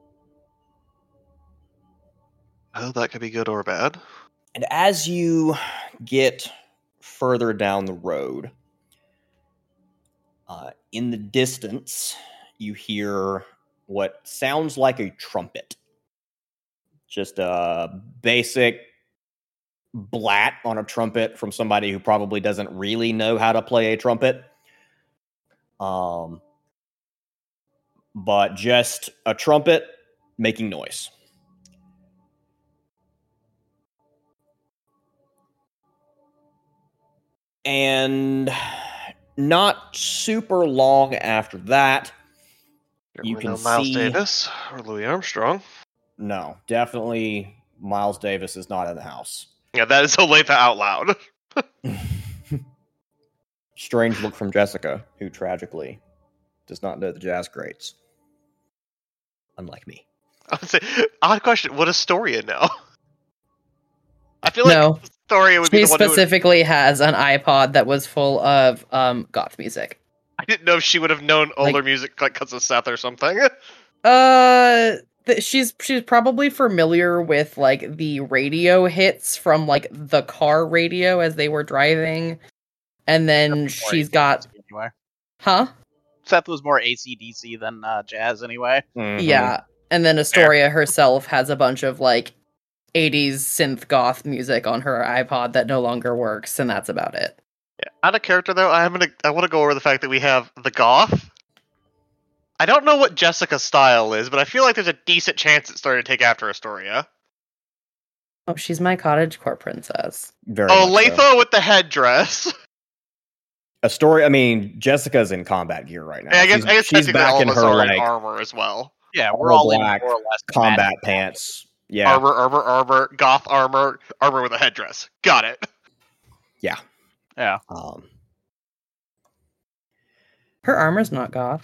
Oh, that could be good or bad. and as you get further down the road, uh, in the distance, you hear what sounds like a trumpet. Just a basic blat on a trumpet from somebody who probably doesn't really know how to play a trumpet. Um, but just a trumpet making noise. And not super long after that, you Certainly can no Miles see... Davis or Louis Armstrong. No, definitely Miles Davis is not in the house. Yeah, that is Olathe out loud. Strange look from Jessica, who tragically does not know the jazz greats. Unlike me. I would say, odd question. Would Astoria know? I feel like No. Astoria would be She the one who would, specifically has an iPod that was full of um, goth music. I didn't know if she would have known older Like- music like because of Seth or something. Uh, th- she's she's probably familiar with like the radio hits from like the car radio as they were driving, and then she's got Anyway. huh Seth was more A C D C than uh, jazz anyway. Mhm. yeah, and then Astoria herself has a bunch of like eighties synth goth music on her iPod that no longer works, and that's about it. Yeah. Out of character though, I'm gonna I want to go over the fact that we have the goth. I don't know what Jessica's style is, but I feel like there's a decent chance it started to take after Astoria. Oh, she's my cottagecore princess. Very Oh, much so. Latho with the headdress. A story. I mean, Jessica's in combat gear right now. Yeah, I guess, she's I guess she's technically back all in of us her are in like armor as well. Yeah, we're all all in black more or less combat magic. pants. Yeah, Armor, armor, armor, goth armor, armor with a headdress. Got it. Yeah. um, Her armor's not goth.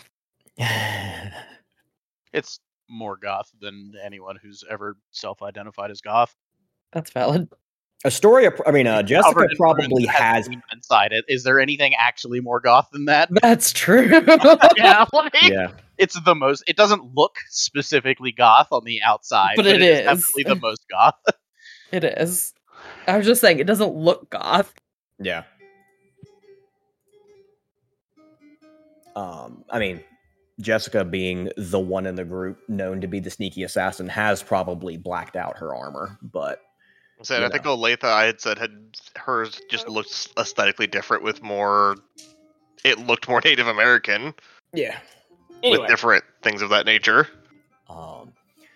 It's more goth than anyone who's ever self-identified as goth. That's valid. Astoria. I mean, uh, Jessica Covered in probably runes, has. demon inside it. Is there anything actually more goth than that? That's true. Yeah, like, Yeah, it's the most. It doesn't look specifically goth on the outside, But but, it it is is. definitely the most goth. It is. I was just saying, it doesn't look goth. yeah. Um, I mean, Jessica, being the one in the group known to be the sneaky assassin, has probably blacked out her armor, but I said, You I think know. Olathe I had said had hers just looked aesthetically different with more. It looked more Native American Yeah. with Anyway, different things of that nature. um,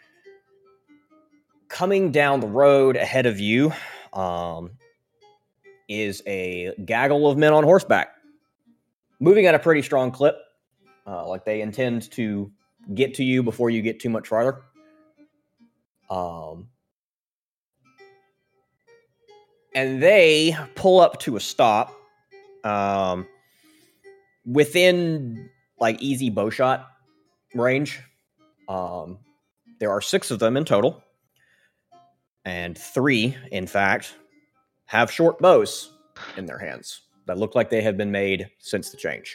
coming down the road ahead of you, um, is a gaggle of men on horseback, moving at a pretty strong clip. Uh, like they intend to get to you before you get too much farther. Um, and they pull up to a stop, um, within like easy bowshot range. Um, there are six of them in total, and three, in fact, have short bows in their hands that look like they have been made since the change.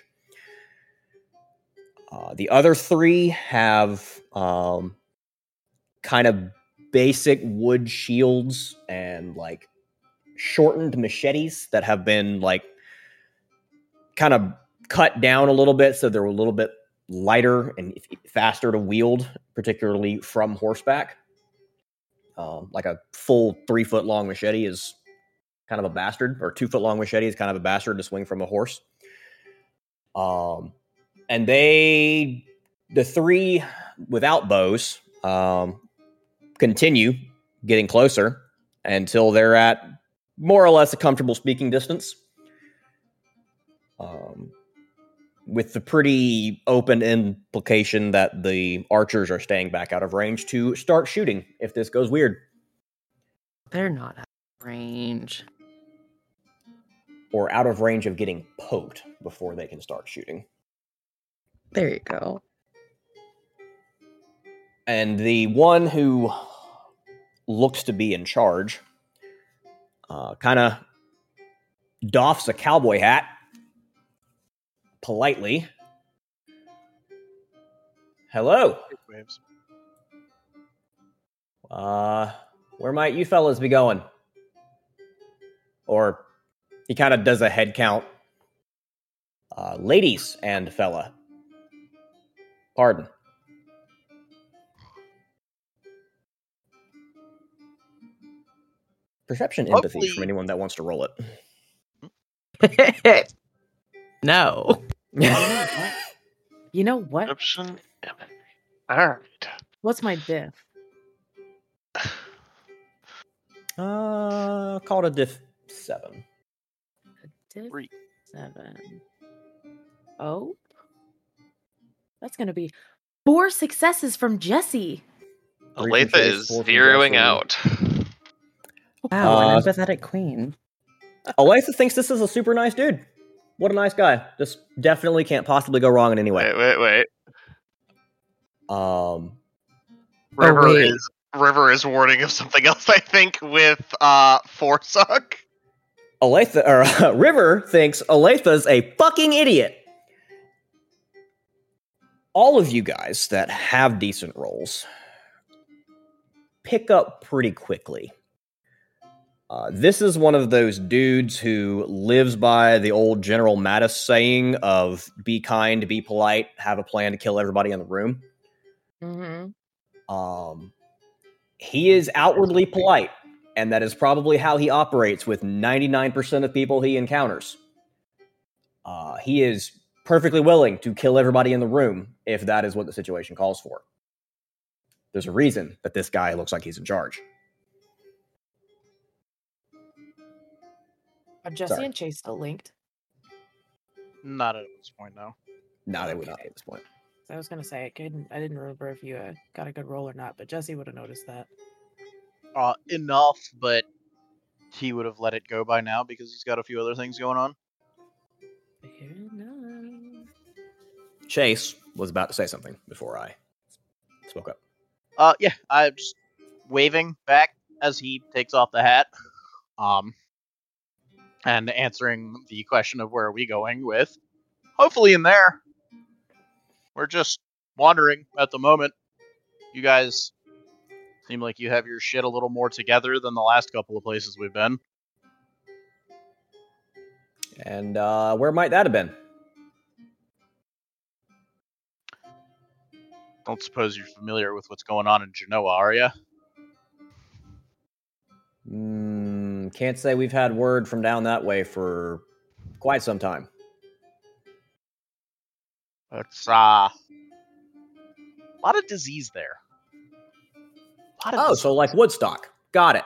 Uh, the other three have um, kind of basic wood shields and like shortened machetes that have been like kind of cut down a little bit so they're a little bit lighter and faster to wield, particularly from horseback. Um, like a full three foot long machete is kind of a bastard, or two foot long machete is kind of a bastard to swing from a horse. Um, and they, the three without bows, um, continue getting closer until they're at more or less a comfortable speaking distance. Um, with the pretty open implication that the archers are staying back out of range to start shooting if this goes weird. They're not out of range. Or out of range of getting poked before they can start shooting. There you go. And the one who looks to be in charge uh, kind of doffs a cowboy hat politely. Hello. Waves. Uh, where might you fellas be going? Or he kind of does a head count. Uh, ladies and fella. Pardon. Perception empathy Hopefully- from anyone that wants to roll it. No. You know what? Perception. Alright. What's my diff? Uh, call it a diff seven. Diff Three. seven. Oh, that's gonna be four successes from Jesse. Three from Olathe Chase, is four from zeroing Jesse. out. Wow, Uh, an empathetic queen. Olathe thinks this is a super nice dude. What a nice guy. Just definitely can't possibly go wrong in any way. Wait, wait, wait. Um, River wait. is River is warning of something else, I think, with uh Forsuck. Olathe, or uh, River thinks Olatha's a fucking idiot. All of you guys that have decent rolls pick up pretty quickly. Uh, this is one of those dudes who lives by the old General Mattis saying of be kind, be polite, have a plan to kill everybody in the room. Mm-hmm. Um, he is outwardly polite, and that is probably how he operates with ninety-nine percent of people he encounters. Uh, he is perfectly willing to kill everybody in the room if that is what the situation calls for. There's a reason that this guy looks like he's in charge. Are Jesse Sorry. and Chase still linked? Not at this point, no. No, they would not at this point. I was gonna say I couldn't. I didn't remember if you uh, got a good roll or not, but Jesse would have noticed that. Uh, enough, but he would have let it go by now because he's got a few other things going on. Fair enough. Chase was about to say something before I spoke up. Uh, yeah, I'm just waving back as he takes off the hat, um, and answering the question of where are we going with, hopefully in there. We're just wandering at the moment. You guys seem like you have your shit a little more together than the last couple of places we've been. And uh, where might that have been? Don't suppose you're familiar with what's going on in Genoa, are you? Mm, can't say we've had word from down that way for quite some time. It's, uh, a lot of disease there. A lot of Oh, disease. so like Woodstock. Got it.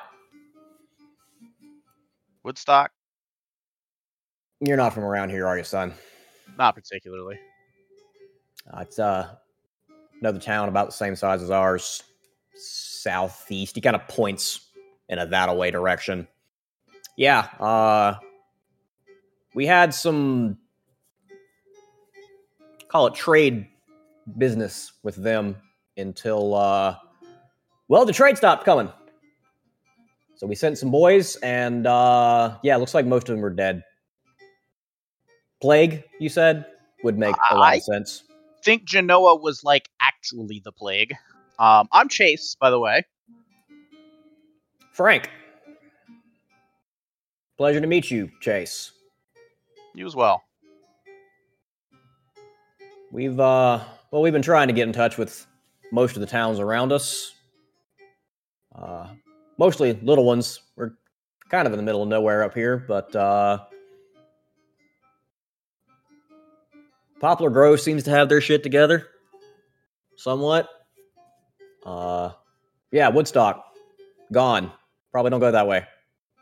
Woodstock? You're not from around here, are you, son? Not particularly. Uh, it's uh, another town about the same size as ours. Southeast. He kind of points in a that-away direction. Yeah, uh, we had some, call it trade business with them until, uh, well, the trade stopped coming. So we sent some boys, and, uh, yeah, looks like most of them are dead. Plague, you said? Would make a lot I of sense. think Genoa was, like, actually the plague. Um, I'm Chase, by the way. Frank. Pleasure to meet you, Chase. You as well. We've, uh, well, we've been trying to get in touch with most of the towns around us. Uh, mostly little ones. We're kind of in the middle of nowhere up here, but, uh, Poplar Grove seems to have their shit together. Somewhat. Uh, yeah, Woodstock. Gone. Probably don't go that way.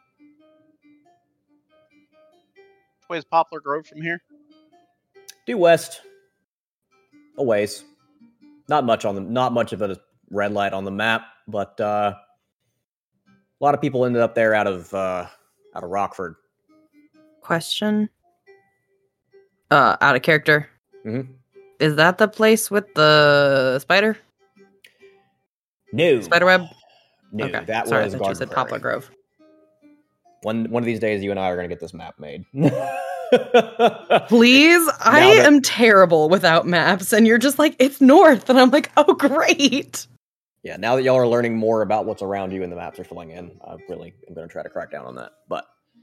Which way is Poplar Grove from here? Due west. A ways. Not much on the, not much of a red light on the map, but, uh, a lot of people ended up there out of, uh, out of Rockford. Question. Uh, out of character. Mm-hmm. Is that the place with the spider? No. Spiderweb? No, Okay. that Sorry, was I thought you Garden said Prairie. Poplar Grove. One one of these days, you and I are going to get this map made. Please? I that- am terrible without maps, and you're just like, it's north, and I'm like, oh, great. Yeah, now that y'all are learning more about what's around you and the maps are filling in, I really am going to try to crack down on that. But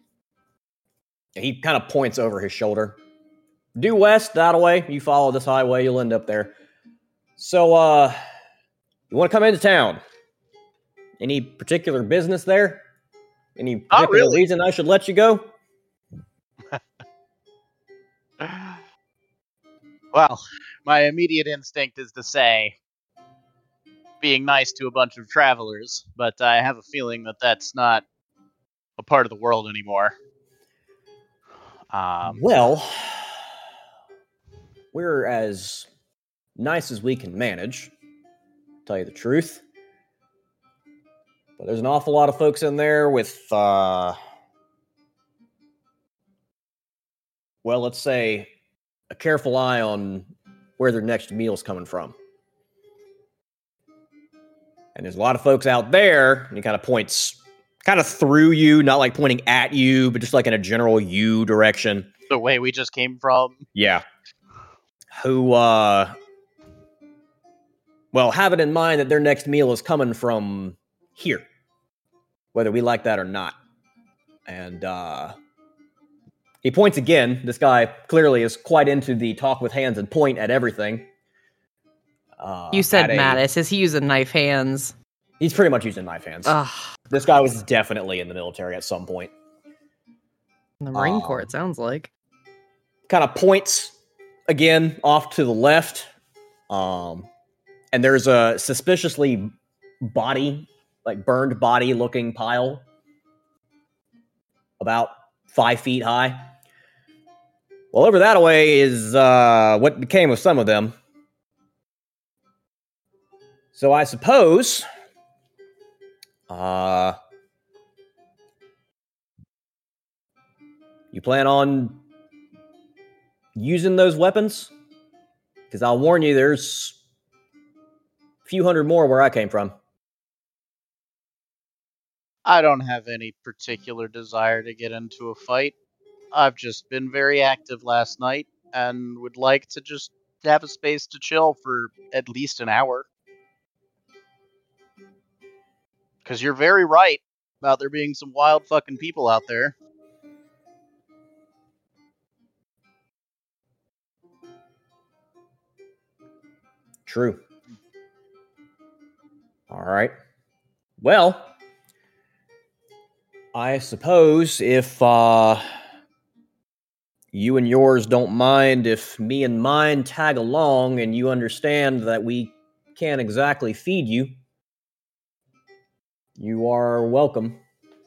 he kind of points over his shoulder. Due west, that way. You follow this highway, you'll end up there. So, uh, you want to come into town? Any particular business there? Any particular really. reason I should let you go? Well, my immediate instinct is to say being nice to a bunch of travelers, but I have a feeling that that's not a part of the world anymore. Um, Well, we're as nice as we can manage, to tell you the truth. But there's an awful lot of folks in there with, uh, well, let's say, a careful eye on where their next meal's coming from. And there's a lot of folks out there, and he kind of points kind of through you, not like pointing at you, but just like in a general you direction. the way we just came from. Yeah. Who, uh, well, have it in mind that their next meal is coming from here, whether we like that or not. And, uh, he points again. This guy clearly is quite into the talk with hands and point at everything. Uh, You said at a- Mattis. Is he using knife hands? He's pretty much using knife hands. Ugh. This guy was definitely in the military at some point. The Marine Um, Corps, it sounds like. Kind of points again off to the left. Um, and there's a suspiciously body, like burned body looking pile about five feet high. Well, over that way is uh, what became of some of them. So I suppose, uh, you plan on using those weapons? Because I'll warn you, there's a few hundred more where I came from. I don't have any particular desire to get into a fight. I've just been very active last night and would like to just have a space to chill for at least an hour. Because you're very right about there being some wild fucking people out there. True. All right. Well, I suppose if uh, you and yours don't mind if me and mine tag along and you understand that we can't exactly feed you, you are welcome.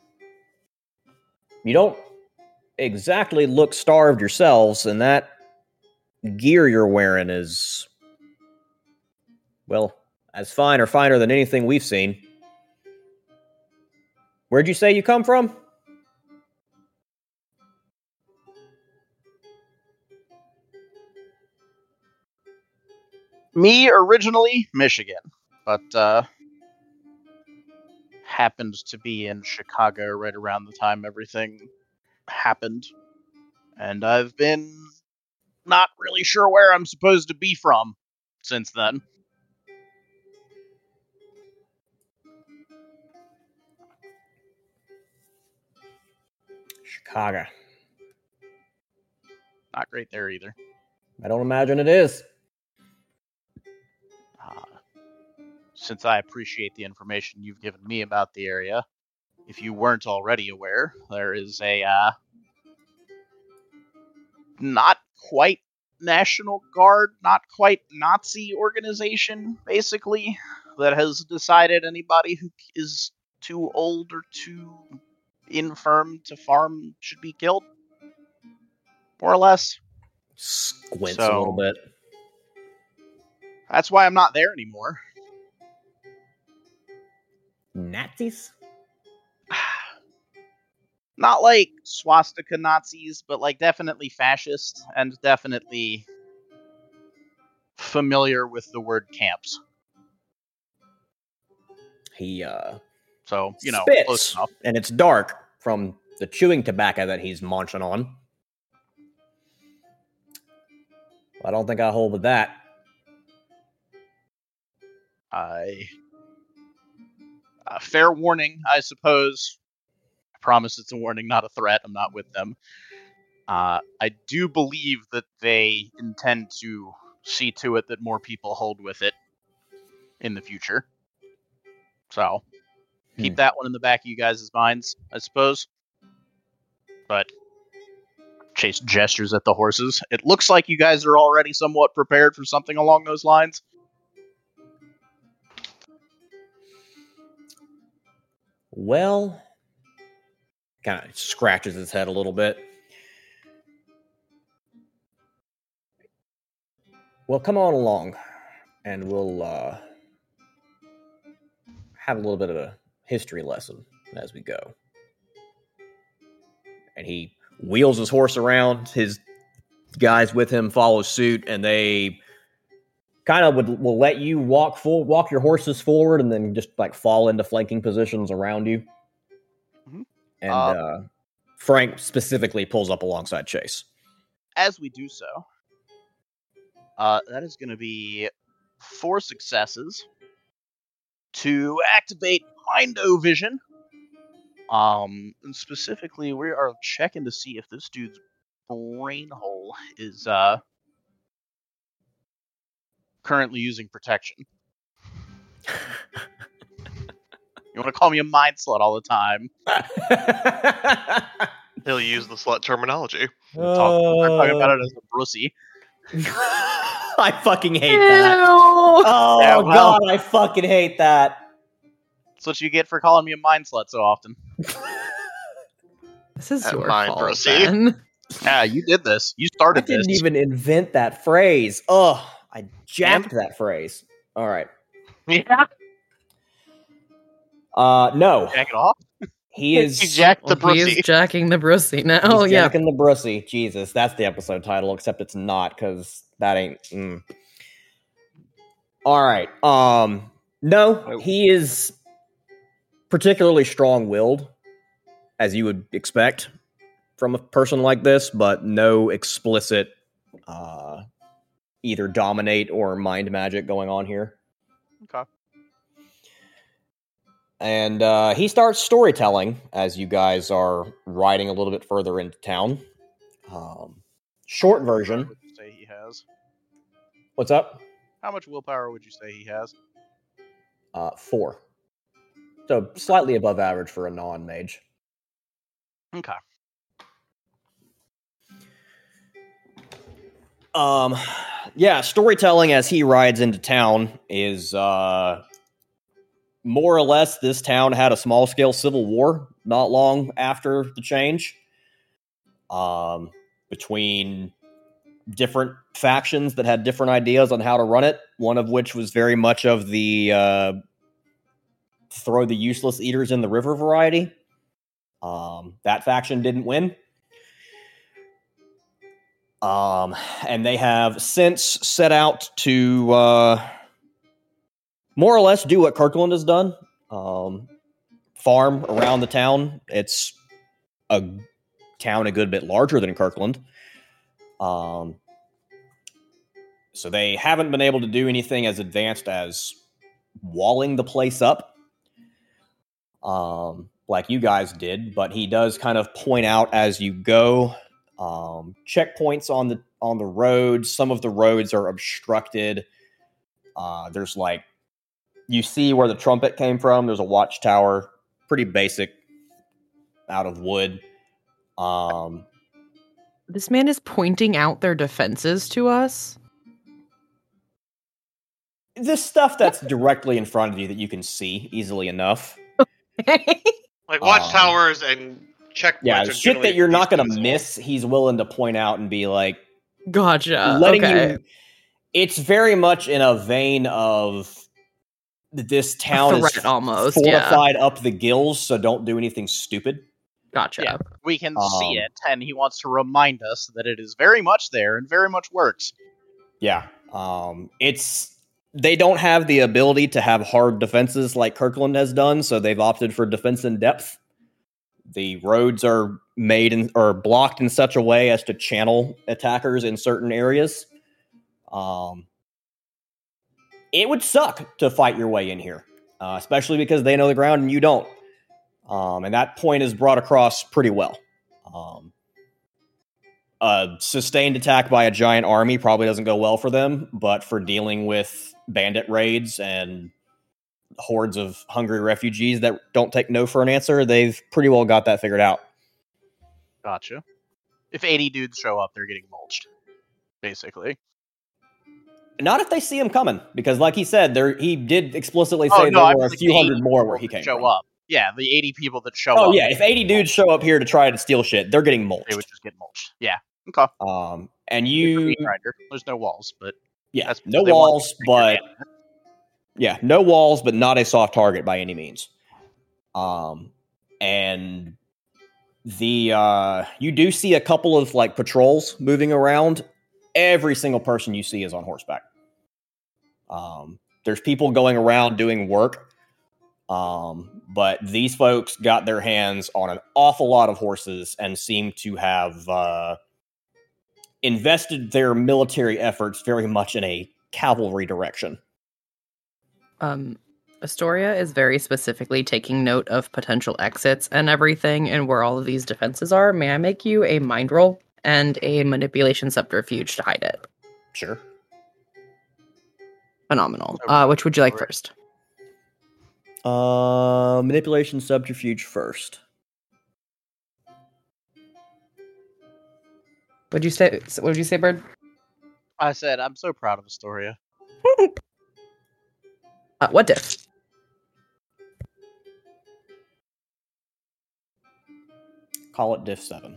You don't exactly look starved yourselves, and that gear you're wearing is, well, as fine or finer than anything we've seen. Where'd you say you come from? Me, originally, Michigan, but uh, happened to be in Chicago right around the time everything happened. And I've been not really sure where I'm supposed to be from since then. Chicago. Not great there either. I don't imagine it is. Uh, since I appreciate the information you've given me about the area, if you weren't already aware, there is a uh, not quite National Guard, not quite Nazi organization, basically, that has decided anybody who is too old or too infirm to farm should be killed. More or less. Squints So, a little bit. That's why I'm not there anymore. Nazis? Not like swastika Nazis, but like definitely fascist and definitely familiar with the word camps. He, uh... So, you know, spits, close enough. And it's dark from the chewing tobacco that he's munching on. I don't think I hold with that. I... Uh, fair warning, I suppose. I promise it's a warning, not a threat. I'm not with them. Uh, I do believe that they intend to see to it that more people hold with it in the future. So, keep Hmm. that one in the back of you guys' minds, I suppose. But Chase gestures at the horses. It looks like you guys are already somewhat prepared for something along those lines. Well, kind of scratches his head a little bit. Well, come on along, and we'll uh, have a little bit of a history lesson as we go. And he wheels his horse around. His guys with him follow suit, and they kind of would will let you walk full, walk your horses forward, and then just like fall into flanking positions around you. Mhm. And Uh, uh, Frank specifically pulls up alongside Chase. As we do so, uh, that is going to be four successes to activate Mindo Vision. Um, and specifically, we are checking to see if this dude's brain hole is uh currently using protection. You want to call me a mind slut all the time? He'll use the slut terminology. We'll talk, we're talking about it as a brussy. I fucking hate that. Oh, Yeah, well- God, I fucking hate that. That's what you get for calling me a mind slut so often. This is At your mine, fault, Brucey. Ben. Yeah, you did this. You I started didn't this. even invent that phrase. Ugh, I jacked that phrase. All right. Yeah. Uh, no. Jack it off. He He is... jacked the Well, he brussy. is jacking the brussy now. He's Oh, yeah. jacking the brussy. Jesus, that's the episode title, except it's not, because that ain't... Mm. All right. Um, no, he is particularly strong-willed, as you would expect from a person like this, but no explicit uh, either dominate or mind magic going on here. Okay. And uh, he starts storytelling as you guys are riding a little bit further into town. Um, short version. What would you say he has? What's up? How much willpower would you say he has? Uh, four. So slightly above average for a non-mage. Okay. Um, yeah, storytelling as he rides into town is uh, more or less this town had a small scale civil war not long after the change um, between different factions that had different ideas on how to run it. One of which was very much of the uh, throw the useless eaters in the river variety. Um, that faction didn't win. Um, and they have since set out to uh, more or less do what Kirkland has done. Um, farm around the town. It's a town a good bit larger than Kirkland. Um, so they haven't been able to do anything as advanced as walling the place up, um, like you guys did. But he does kind of point out as you go um, checkpoints on the on the roads. Some of the roads are obstructed. Uh, there's like you see where the trumpet came from. There's a watchtower, pretty basic, out of wood. Um, This man is pointing out their defenses to us. the stuff that's directly in front of you that you can see easily enough. Like watchtowers um, and checkpoints. Yeah, are shit that you're not going to feasible. miss, he's willing to point out and be like, Gotcha. letting okay. you. It's very much in a vein of this town is almost fortified yeah. up the gills, so don't do anything stupid. Gotcha. Yeah, we can um, see it, and he wants to remind us that it is very much there and very much works. Yeah, um, it's they don't have the ability to have hard defenses like Kirkland has done, so they've opted for defense in depth. The roads are made in, or blocked in such a way as to channel attackers in certain areas. Um, it would suck to fight your way in here, uh, especially because they know the ground and you don't. Um, and that point is brought across pretty well. Um, a sustained attack by a giant army probably doesn't go well for them, but for dealing with bandit raids and hordes of hungry refugees that don't take no for an answer, they've pretty well got that figured out. Gotcha. If eighty dudes show up, they're getting mulched, basically. Not if they see him coming, because like he said, there he did explicitly say oh, no, there I were a like few the hundred more where he came show from. up. Yeah, the eighty people that show oh, up. Oh yeah, if eighty dudes show up here to try to steal shit, they're getting mulched. They would just get mulched. Yeah. Okay. Um, and you, there's no walls, but yeah, that's no they walls, but damage. yeah, no walls, but not a soft target by any means. Um, and the uh, you do see a couple of like patrols moving around. Every single person you see is on horseback. Um, there's people going around doing work. Um, but these folks got their hands on an awful lot of horses and seem to have uh, invested their military efforts very much in a cavalry direction. Um, Astoria is very specifically taking note of potential exits and everything and where all of these defenses are. May I make you a mind roll and a manipulation subterfuge to hide it? Sure. Phenomenal. Uh, which would you like first? Uh, manipulation subterfuge first. What'd you say? What would you say, Bird? I said I'm so proud of Astoria. uh, what diff? Call it diff seven.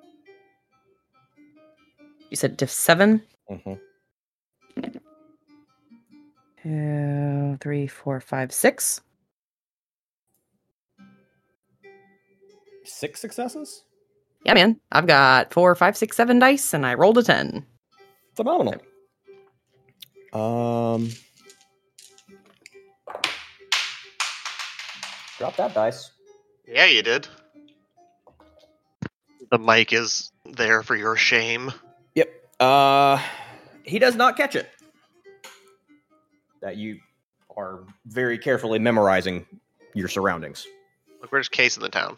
You said diff seven? Mm-hmm. Two, three, four, five, six. Six successes? Yeah, man. I've got four, five, six, seven dice, and I rolled a ten. Phenomenal. Um, drop that dice. Yeah, you did. The mic is there for your shame. Yep. Uh, he does not catch it. That you are very carefully memorizing your surroundings. Look, where's Case in the town?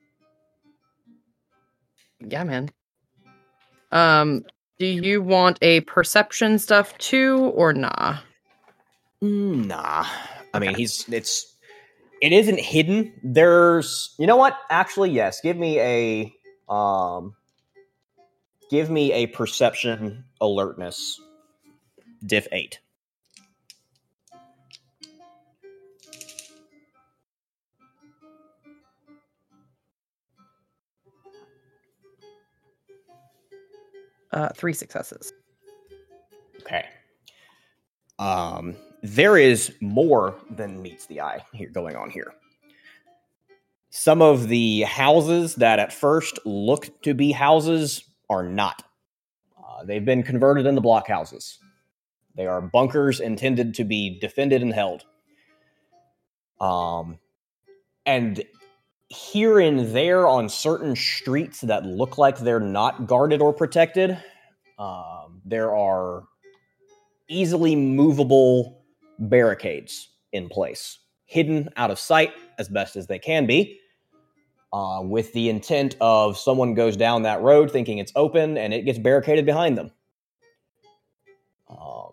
Yeah, man. Um, do you want a perception stuff too, or nah? Mm, nah. I mean, he's it's It isn't hidden. There's, you know what? Actually, yes. Give me a, um, give me a perception alertness. Diff eight. Uh, three successes. Okay. Um, there is more than meets the eye here going on here. Some of the houses that at first looked to be houses are not. Uh, they've been converted into blockhouses. They are bunkers intended to be defended and held. Um, and here and there on certain streets that look like they're not guarded or protected, um, there are easily movable barricades in place, hidden out of sight as best as they can be, uh, with the intent of someone goes down that road thinking it's open and it gets barricaded behind them. Um,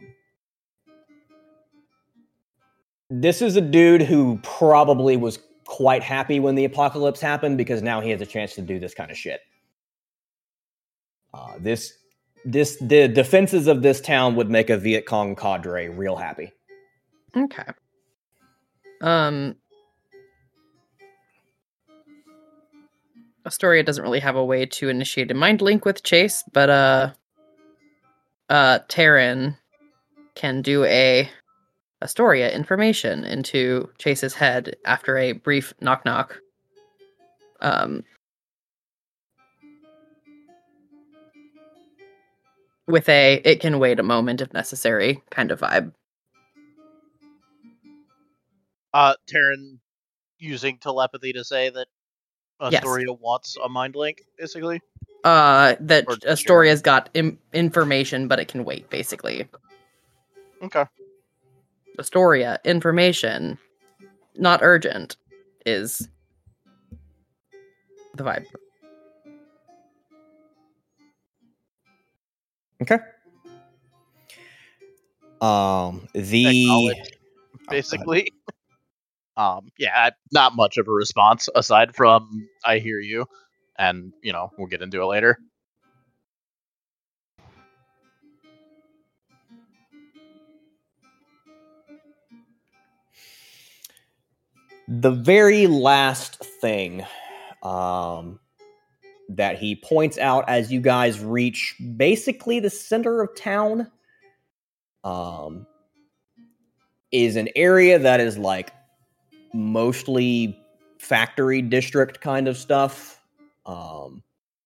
this is a dude who probably was quite happy when the apocalypse happened because now he has a chance to do this kind of shit. Uh, this, this, the defenses of this town would make a Viet Cong cadre real happy. Okay. Um, Astoria doesn't really have a way to initiate a mind link with Chase, but uh, uh, Taryn can do a Astoria information into Chase's head after a brief knock knock. Um, with a it can wait a moment if necessary kind of vibe. Uh, Taryn using telepathy to say that Yes. Astoria wants a mind link, basically. Uh, that Or Astoria's got Im- information, but it can wait, basically. Okay. Astoria, information, not urgent, is the vibe. Okay. Um, the Acknowledge, basically. um, yeah, not much of a response aside from I hear you, and you know we'll get into it later. The very last thing um, that he points out as you guys reach basically the center of town um, is an area that is like mostly factory district kind of stuff. Um,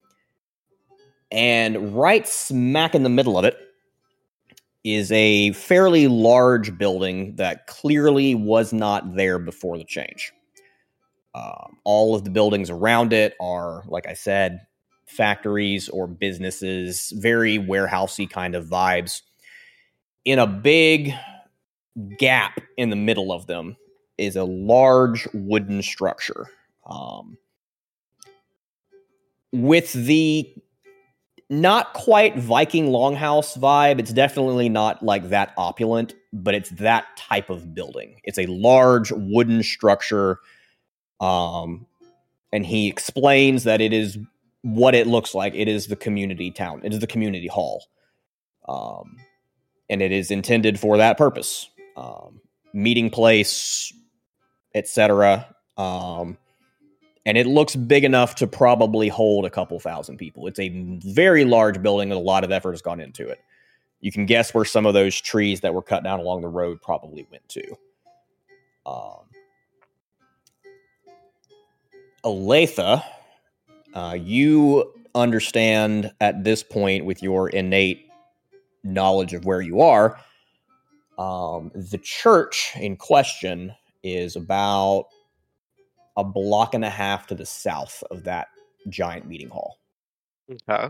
and right smack in the middle of it is a fairly large building that clearly was not there before the change. Um, all of the buildings around it are, like I said, factories or businesses, very warehousey kind of vibes. In a big gap in the middle of them is a large wooden structure. Um, with the not quite Viking Longhouse vibe, it's definitely not like that opulent, but it's that type of building. It's a large wooden structure. Um, and he explains that it is what it looks like. It is the community town. It is the community hall. Um, and it is intended for that purpose. Um, meeting place, et cetera. Um, and it looks big enough to probably hold a couple thousand people. It's a very large building and a lot of effort has gone into it. You can guess where some of those trees that were cut down along the road probably went to. Um, Aletha, uh, you understand at this point with your innate knowledge of where you are, um, the church in question is about a block and a half to the south of that giant meeting hall. Okay.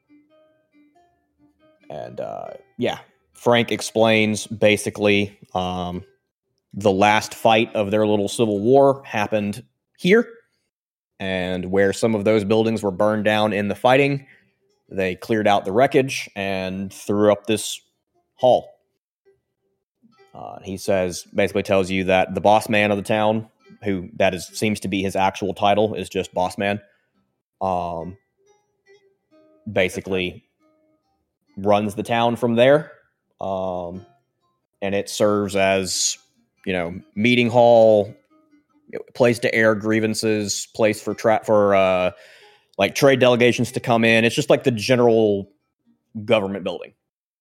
And uh, yeah, Frank explains basically um, the last fight of their little civil war happened here. And where some of those buildings were burned down in the fighting, they cleared out the wreckage and threw up this hall. Uh, he says, basically tells you that the boss man of the town who that is seems to be his actual title, is just boss man. Um, basically runs the town from there, um, and it serves as, you know, meeting hall, place to air grievances, place for tra- for uh, like trade delegations to come in. It's just like the general government building.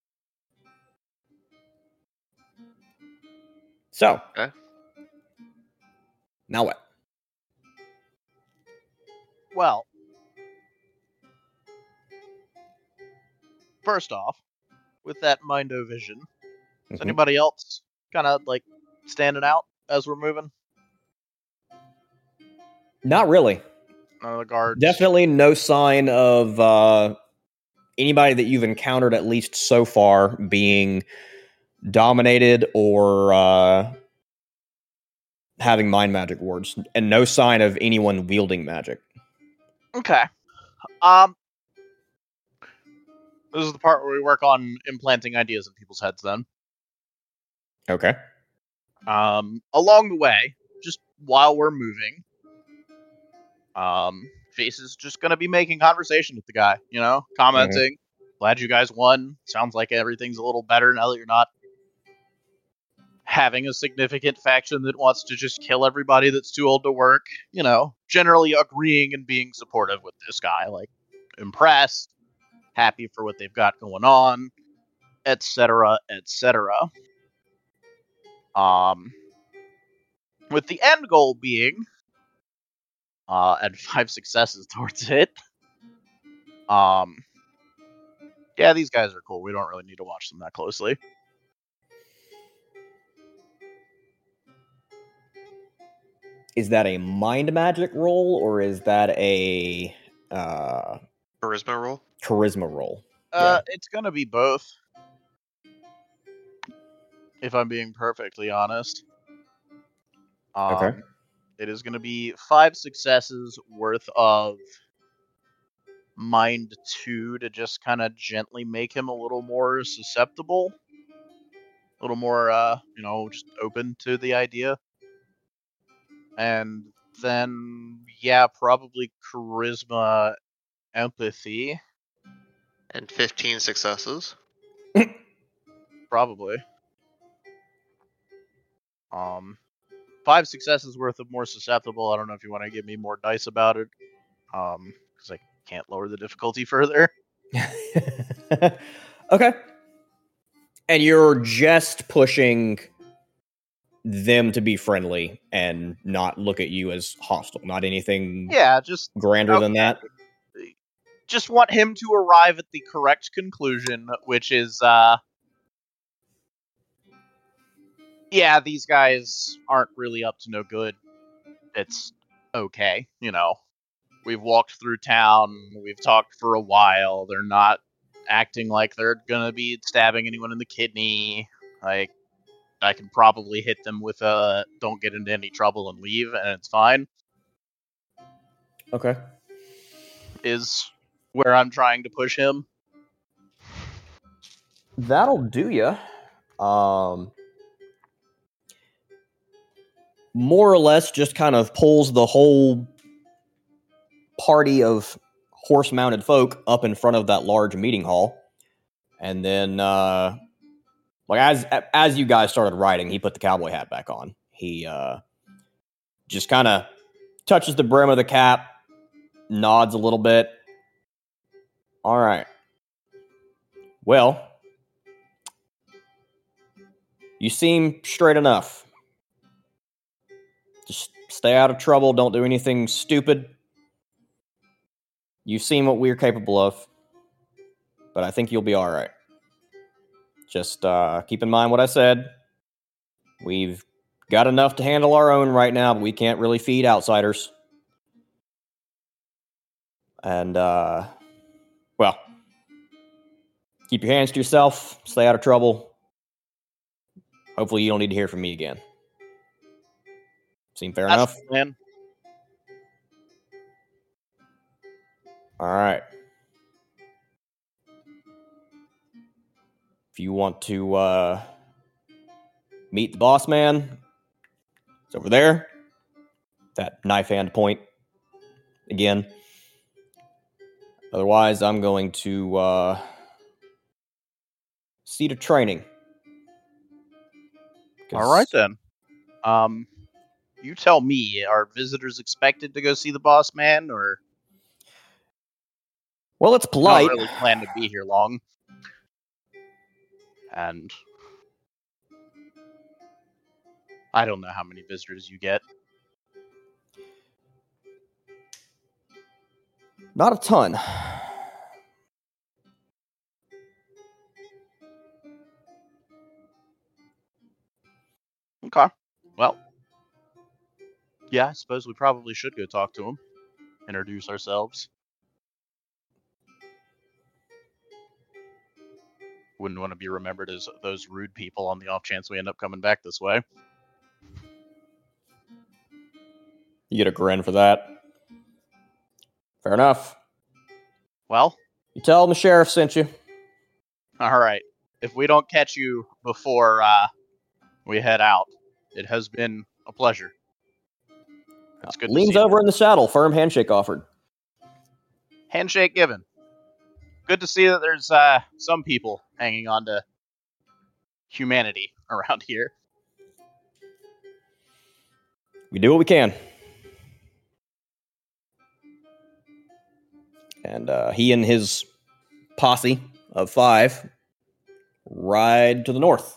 So, Okay. Now what? Well, first off, with that Mindo vision, is Mhm. anybody else kind of like standing out as we're moving? Not really. None of the guards. Definitely no sign of uh, anybody that you've encountered, at least so far, being dominated or uh, having mind magic wards, and no sign of anyone wielding magic. Okay. Um, this is the part where we work on implanting ideas in people's heads. Then, Okay. um, along the way, just while we're moving, um, Face is just gonna be making conversation with the guy. You know, commenting. Glad you guys won. Sounds like everything's a little better now that you're not having a significant faction that wants to just kill everybody that's too old to work. You know, generally agreeing and being supportive with this guy. Like, impressed, happy for what they've got going on, et cetera, et cetera. Um, with the end goal being, uh, and five successes towards it. Um, yeah, these guys are cool. We don't really need to watch them that closely. Is that a mind magic roll, or is that a uh, Charisma roll. charisma roll? Uh, it's gonna be both. If I'm being perfectly honest. Um, Okay. It is gonna be five successes worth of mind two to just kind of gently make him a little more susceptible, a little more, uh, you know, just open to the idea. And then, yeah, probably charisma, empathy, And fifteen successes. probably. Um, five successes worth of more susceptible. I don't know if you want to give me more dice about it, um, because I can't lower the difficulty further. Okay. And you're just pushing them to be friendly and not look at you as hostile. Not anything Yeah, just grander okay. than that. Just want him to arrive at the correct conclusion, which is, uh, yeah, these guys aren't really up to no good. It's okay, you know. We've walked through town, we've talked for a while, they're not acting like they're gonna be stabbing anyone in the kidney. Like, I can probably hit them with a don't get into any trouble and leave, and it's fine. Okay. Is where I'm trying to push him. That'll do ya. Um, more or less just kind of pulls the whole party of horse-mounted folk up in front of that large meeting hall. And then, uh, like, as as you guys started riding, he put the cowboy hat back on. He uh, just kind of touches the brim of the cap, nods a little bit. All right. Well, you seem straight enough. Just stay out of trouble. Don't do anything stupid. You've seen what we're capable of, but I think you'll be all right. Just uh, keep in mind what I said. We've got enough to handle our own right now, but we can't really feed outsiders. And, uh, well, keep your hands to yourself. Stay out of trouble. Hopefully you don't need to hear from me again. Seem fair That's enough? the plan. All right. If you want to uh, meet the boss man, it's over there. that knife hand point again. Otherwise, I'm going to uh, see to training. All right then. Um, you tell me, are visitors expected to go see the boss man, or Well, it's don't polite. really plan to be here long? And I don't know how many visitors you get. Not a ton. Okay. Well, yeah, I suppose we probably should go talk to him, introduce ourselves. Wouldn't want to be remembered as those rude people on the off chance we end up coming back this way. You get a grin for that. Fair enough. Well, You tell them the sheriff sent you. all right. If we don't catch you before uh, we head out, it has been a pleasure. It's good to Leans see you. over in the saddle. Firm handshake offered. Handshake given. Good to see that there's uh, some people hanging on to humanity around here. We do what we can. And uh, he and his posse of five ride to the north.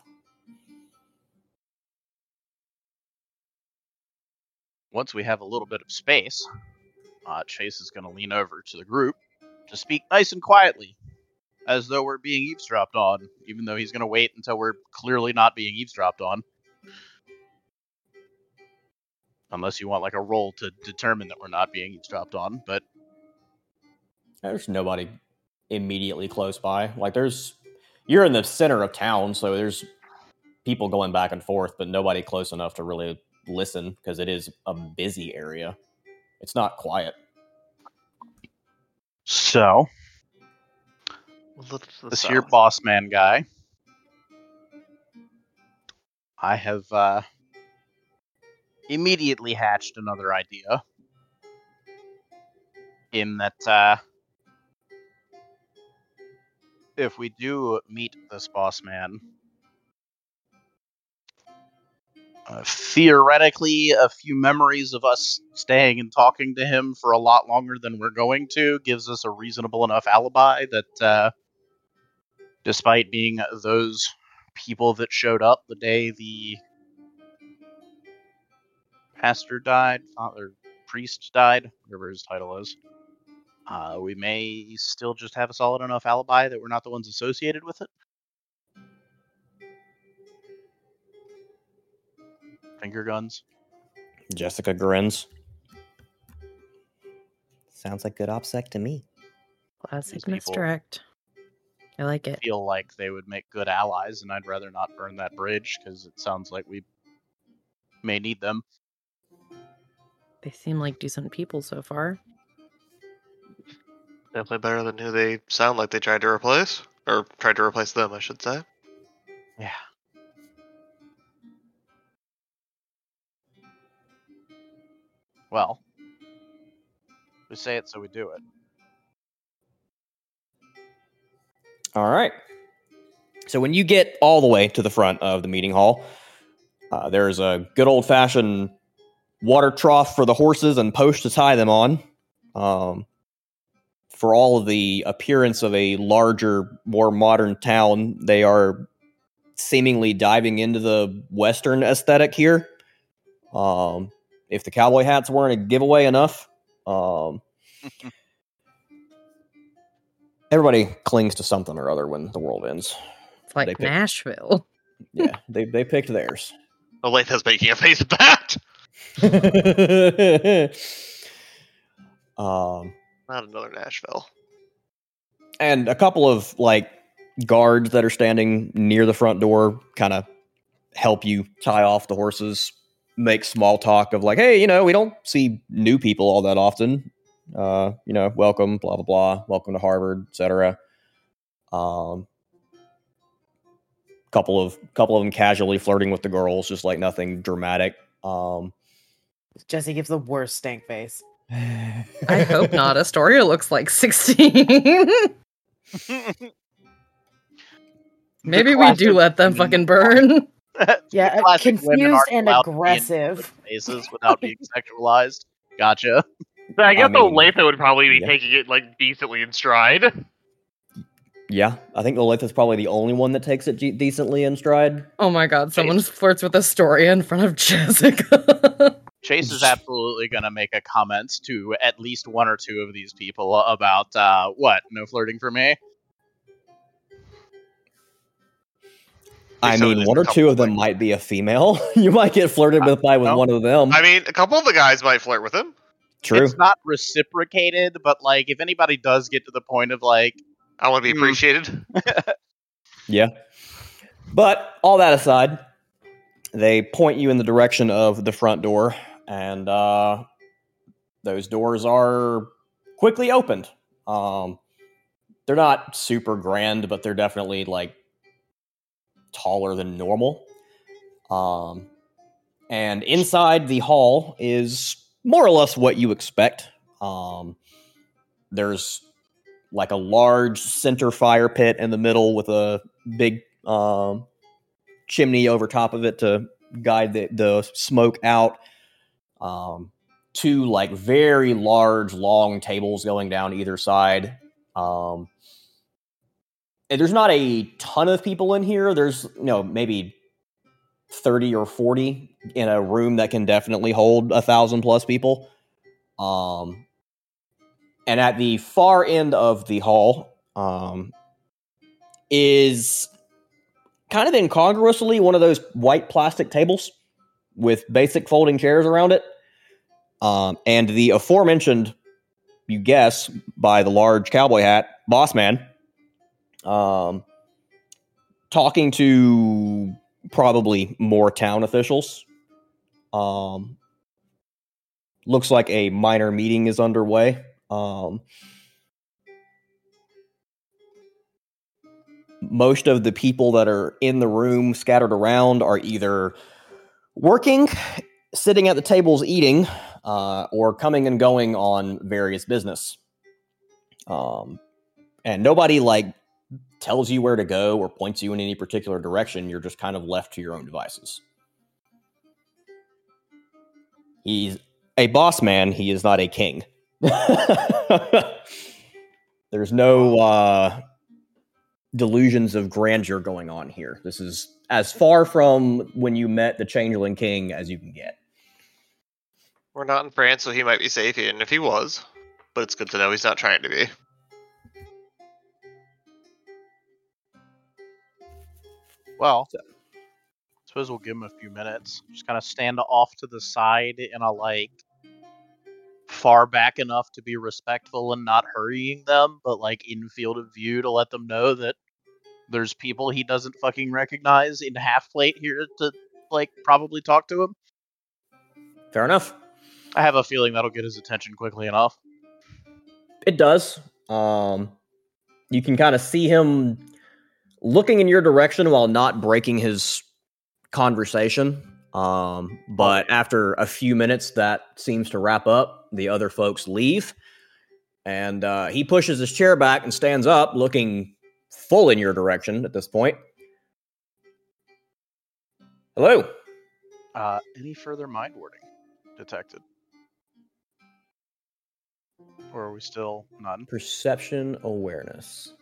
Once we have a little bit of space, uh, Chase is going to lean over to the group to speak nice and quietly, as though we're being eavesdropped on, even though he's going to wait until we're clearly not being eavesdropped on. Unless you want like a roll to determine that we're not being eavesdropped on, but There's nobody immediately close by. Like, there's... You're in the center of town, so there's people going back and forth, but nobody close enough to really listen, because it is a busy area. It's not quiet. so Let's- this so- here boss man guy, I have uh, immediately hatched another idea. In that, uh, if we do meet this boss man, uh, theoretically, a few memories of us staying and talking to him for a lot longer than we're going to gives us a reasonable enough alibi that, uh, despite being those people that showed up the day the pastor died, father, priest died, whatever his title is, uh, we may still just have a solid enough alibi that we're not the ones associated with it. Finger guns. Jessica grins. Sounds like good OPSEC to me. Classic These people- misdirect. I like it. Feel like they would make good allies, and I'd rather not burn that bridge because it sounds like we may need them. They seem like decent people so far. Definitely better than who they sound like they tried to replace. Or tried to replace them, I should say. Yeah. Well, we say it, so we do it. All right. So when you get all the way to the front of the meeting hall, uh, there's a good old-fashioned water trough for the horses and post to tie them on. Um, for all of the appearance of a larger, more modern town, they are seemingly diving into the Western aesthetic here. Um, if the cowboy hats weren't a giveaway enough, um, everybody clings to something or other when the world ends. It's like They pick- Nashville. Yeah, they they picked theirs. Olatha's making a face at that! um, Not another Nashville. and a couple of like guards that are standing near the front door kind of help you tie off the horses, make small talk of like, hey, you know, we don't see new people all that often. Uh, you know, welcome, blah blah blah, welcome to Harvard, et cetera. Um, couple of couple of them casually flirting with the girls, just like nothing dramatic. Um, Jesse gives the worst stank face. I hope not. Astoria looks like sixteen. Maybe we do let them fucking burn. Yeah, The uh, classic women confused aren't and allowed to be in aggressive. faces without being sexualized. Gotcha. So I guess I mean, Olathe would probably be yeah. taking it like decently in stride. Yeah, I think Olathe is probably the only one that takes it ge- decently in stride. Oh my god, someone flirts with Astoria in front of Jessica. Chase is absolutely going to make a comment to at least one or two of these people about, uh, what, no flirting for me? I So mean, there's one a or two couple of them like- might be a female. You might get flirted with by with no. one of them. I mean, a couple of the guys might flirt with him. True. It's not reciprocated, but, like, if anybody does get to the point of, like, I want to be Hmm. appreciated. Yeah. But all that aside, they point you in the direction of the front door, and uh, those doors are quickly opened. Um, they're not super grand, but they're definitely like taller than normal. Um, and inside the hall is more or less what you expect. Um, there's like a large center fire pit in the middle with a big um, chimney over top of it to guide the, the smoke out. Um, two like very large, long tables going down either side. Um, and there's not a ton of people in here. There's, you know, maybe thirty or forty in a room that can definitely hold a thousand plus people. Um, and at the far end of the hall um, is kind of incongruously one of those white plastic tables with basic folding chairs around it. Um, and the aforementioned, you guess, by the large cowboy hat, boss man, um, talking to probably more town officials. Um, looks like a minor meeting is underway. Um, most of the people that are in the room scattered around are either working, sitting at the tables eating, uh, or coming and going on various business. Um, and nobody like tells you where to go or points you in any particular direction. You're just kind of left to your own devices. He's a boss man. He is not a king. There's no uh, delusions of grandeur going on here. This is as far from when you met the Changeling King as you can get. We're not in France, so he might be safe here, and if he was, but it's good to know he's not trying to be. well, I suppose we'll give him a few minutes. Just kind of stand off to the side in a, like, far back enough to be respectful and not hurrying them, but, like, in field of view to let them know that there's people he doesn't fucking recognize in half plate here to, like, probably talk to him. Fair enough. I have a feeling that'll get his attention quickly enough. It does. Um, you can kind of see him looking in your direction while not breaking his conversation. Um, but after a few minutes, that seems to wrap up. The other folks leave. And uh, he pushes his chair back and stands up, looking full in your direction at this point. Hello. Uh, any further mind warding detected? Or are we still none? Perception awareness.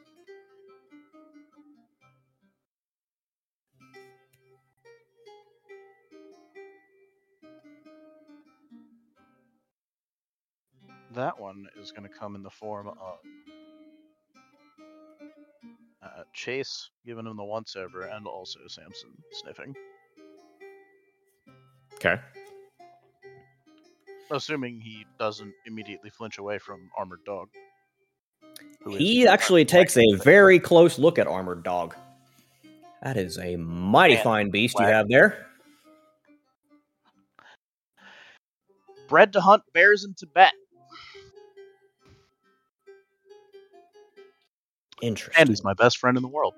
That one is going to come in the form of uh, Chase giving him the once over and also Samson sniffing. Okay. Assuming he doesn't immediately flinch away from Armored Dog. who is He actually takes a wagging- very close look at Armored Dog. That is a mighty Man, fine beast you wag. have there. bred to hunt bears in Tibet. Interesting. And he's my best friend in the world.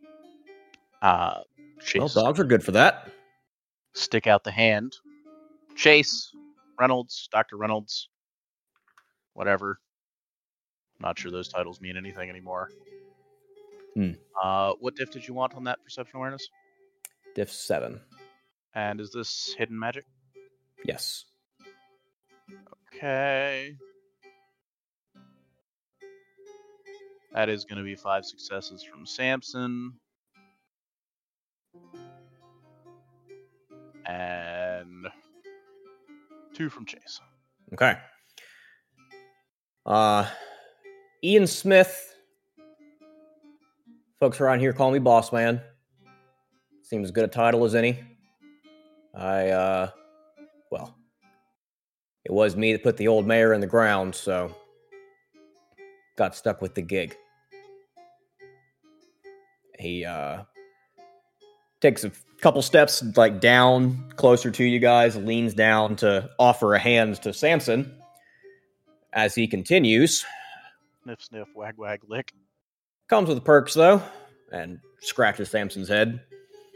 Uh, Chase Well, is dogs are gonna good for that. stick out the hand Chase, Reynolds, Doctor Reynolds, whatever. Not sure those titles mean anything anymore. Hmm. Uh, what diff did you want on that perception awareness? Diff seven. And is this hidden magic? Yes. Okay. That is going to be five successes from Samson. And two from Chase. Okay. Uh, Ian Smith. Folks around here call me Boss Man. Seems as good a title as any. I, uh, well, it was me that put the old mayor in the ground, so got stuck with the gig. He, uh, takes a couple steps, like, down, closer to you guys, leans down to offer a hand to Samson. As he continues, Sniff, sniff, wag, wag, lick. comes with perks, though, and scratches Samson's head.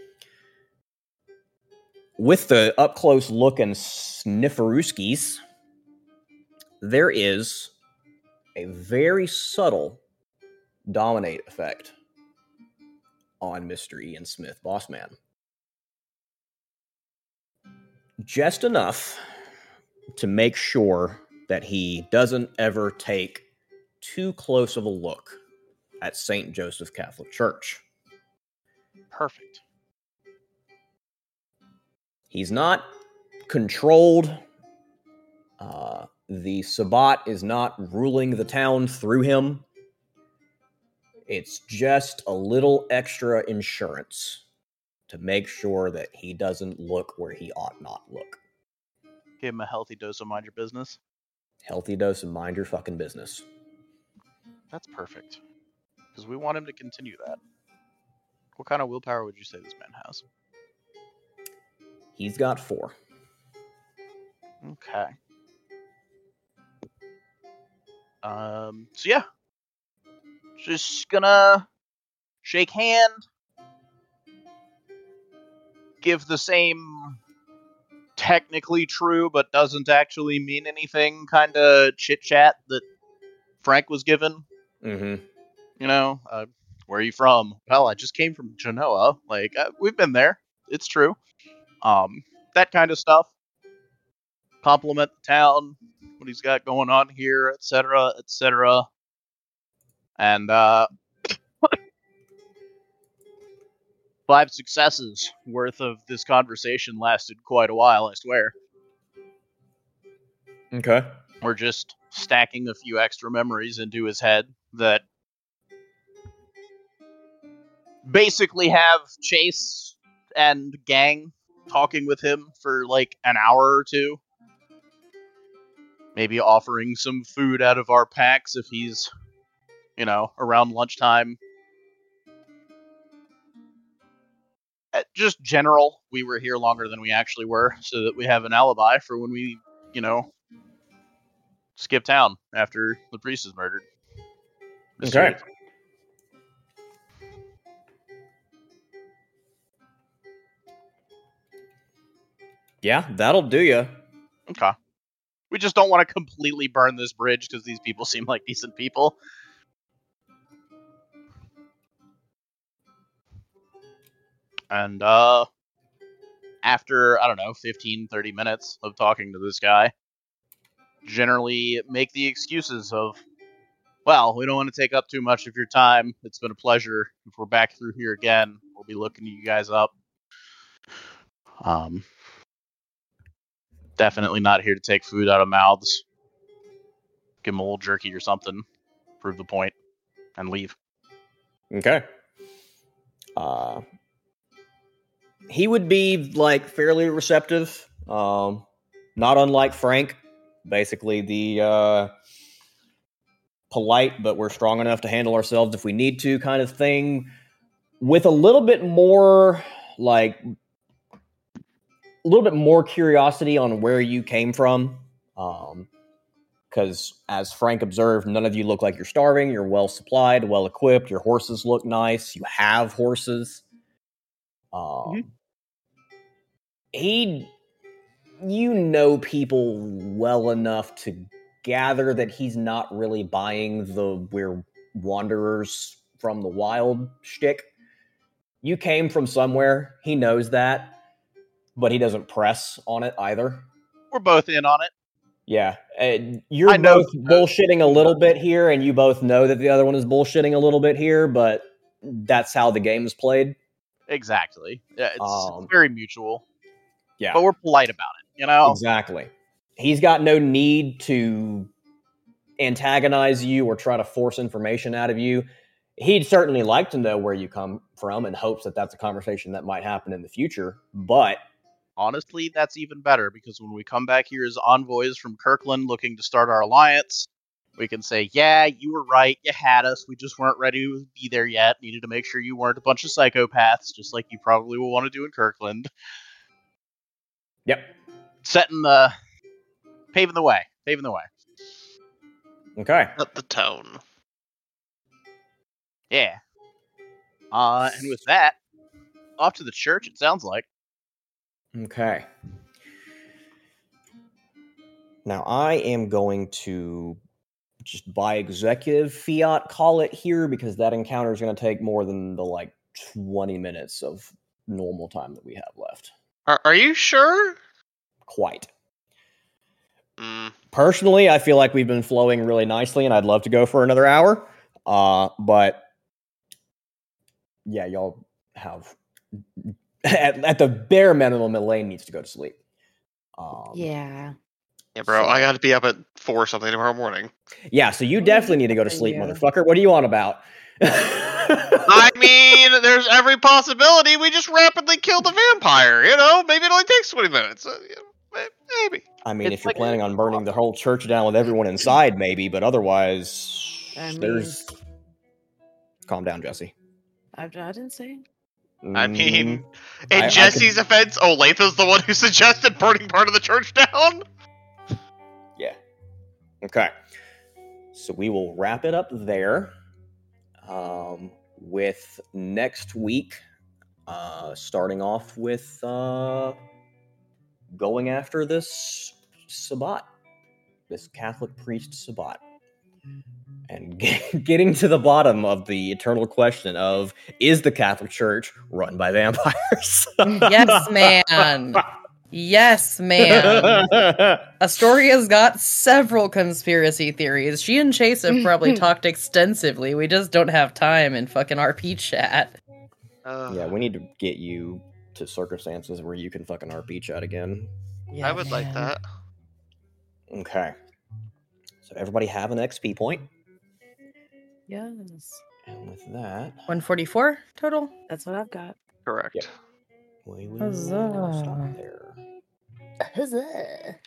With the up-close look and snifferooskies, there is a very subtle dominate effect on Mister Ian Smith, Boss Man. Just enough to make sure that he doesn't ever take too close of a look at Saint Joseph Catholic Church. Perfect. He's not controlled. Uh, the Sabbat is not ruling the town through him. It's just a little extra insurance to make sure that he doesn't look where he ought not look. Give him a healthy dose of mind your business. Healthy dose of mind your fucking business. That's perfect. Because we want him to continue that. What kind of willpower would you say this man has? He's got four. Okay. Um, so yeah. Just gonna shake hand. Give the same technically true but doesn't actually mean anything kind of chit chat that Frank was given. Mm-hmm. You know, uh, where are you from? Well, I just came from Genoa. Like, uh, we've been there. It's true. Um, that kind of stuff. Compliment the town, what he's got going on here, et cetera, et cetera. And uh, five successes worth of this conversation lasted quite a while, I swear. Okay. We're just stacking a few extra memories into his head that basically have Chase and gang talking with him for like an hour or two. Maybe offering some food out of our packs if he's, you know, around lunchtime. Just general, we were here longer than we actually were, so that we have an alibi for when we, you know, skip town after the priest is murdered. Okay. Yeah, that'll do you. Okay. We just don't want to completely burn this bridge because these people seem like decent people. And, uh, after, I don't know, fifteen, thirty minutes of talking to this guy, generally make the excuses of, well, we don't want to take up too much of your time. It's been a pleasure. If we're back through here again, we'll be looking you guys up. Um, definitely not here to take food out of mouths. Give them a little jerky or something. Prove the point. And leave. Okay. Uh, he would be, like, fairly receptive. Um, not unlike Frank. Basically the, uh, polite, but we're strong enough to handle ourselves if we need to kind of thing. With a little bit more, like, a little bit more curiosity on where you came from. Um, because as Frank observed, none of you look like you're starving. You're well supplied, well equipped. Your horses look nice. You have horses. Um, mm-hmm. He you know people well enough to gather that he's not really buying the we're wanderers from the wild shtick. You came from somewhere. He knows that, but he doesn't press on it either. We're both in on it. Yeah, and you're I know both he knows. bullshitting a little bit here, and you both know that the other one is bullshitting a little bit here, but that's how the game is played. Exactly. Yeah, it's Um, very mutual. Yeah, But we're polite about it, you know? exactly. He's got no need to antagonize you or try to force information out of you. He'd certainly like to know where you come from and hopes that that's a conversation that might happen in the future, but Honestly, that's even better, because when we come back here as envoys from Kirkland looking to start our alliance, we can say, yeah, you were right, you had us, we just weren't ready to be there yet, needed to make sure you weren't a bunch of psychopaths, just like you probably will want to do in Kirkland. Yep. Setting the... paving the way. Paving the way. Okay. Set the tone. Yeah. Uh, and with that, off to the church, it sounds like. Okay. Now I am going to just by executive fiat call it here because that encounter is going to take more than the like twenty minutes of normal time that we have left. Are, are you sure? Quite. Mm. Personally, I feel like we've been flowing really nicely, and I'd love to go for another hour. Uh, but yeah, y'all have at, at the bare minimum, Elaine needs to go to sleep. Um, Yeah. Yeah, bro, So- I got to be up at four or something tomorrow morning. Yeah, so you definitely need to go to sleep, Yeah. motherfucker. What are you on about? I mean, there's every possibility we just rapidly kill the vampire. You know, maybe it only takes twenty minutes. Uh, you know, may- maybe. I mean, It's if you're like- planning on burning the whole church down with everyone inside, maybe, but otherwise, I mean- there's. Calm down, Jesse. I, I didn't say. I mean, Mm, in I- I Jesse's could- offense, Olathe's the one who suggested burning part of the church down. yeah. Okay. So we will wrap it up there. Um, with next week, uh, starting off with uh, going after this Sabbat, this Catholic priest Sabbat, and get, getting to the bottom of the eternal question of, is the Catholic Church run by vampires? Yes, man. Yes, man. Astoria's got several conspiracy theories. She and Chase have probably talked extensively. We just don't have time in fucking R P chat. Uh, Yeah, we need to get you to circumstances where you can fucking R P chat again. Yeah, I would like man. that. Okay. So everybody have an X P point. Yes. And with that, one forty-four total? That's what I've got. Correct. Yep. we will Huzzah. stop there. Huzzah.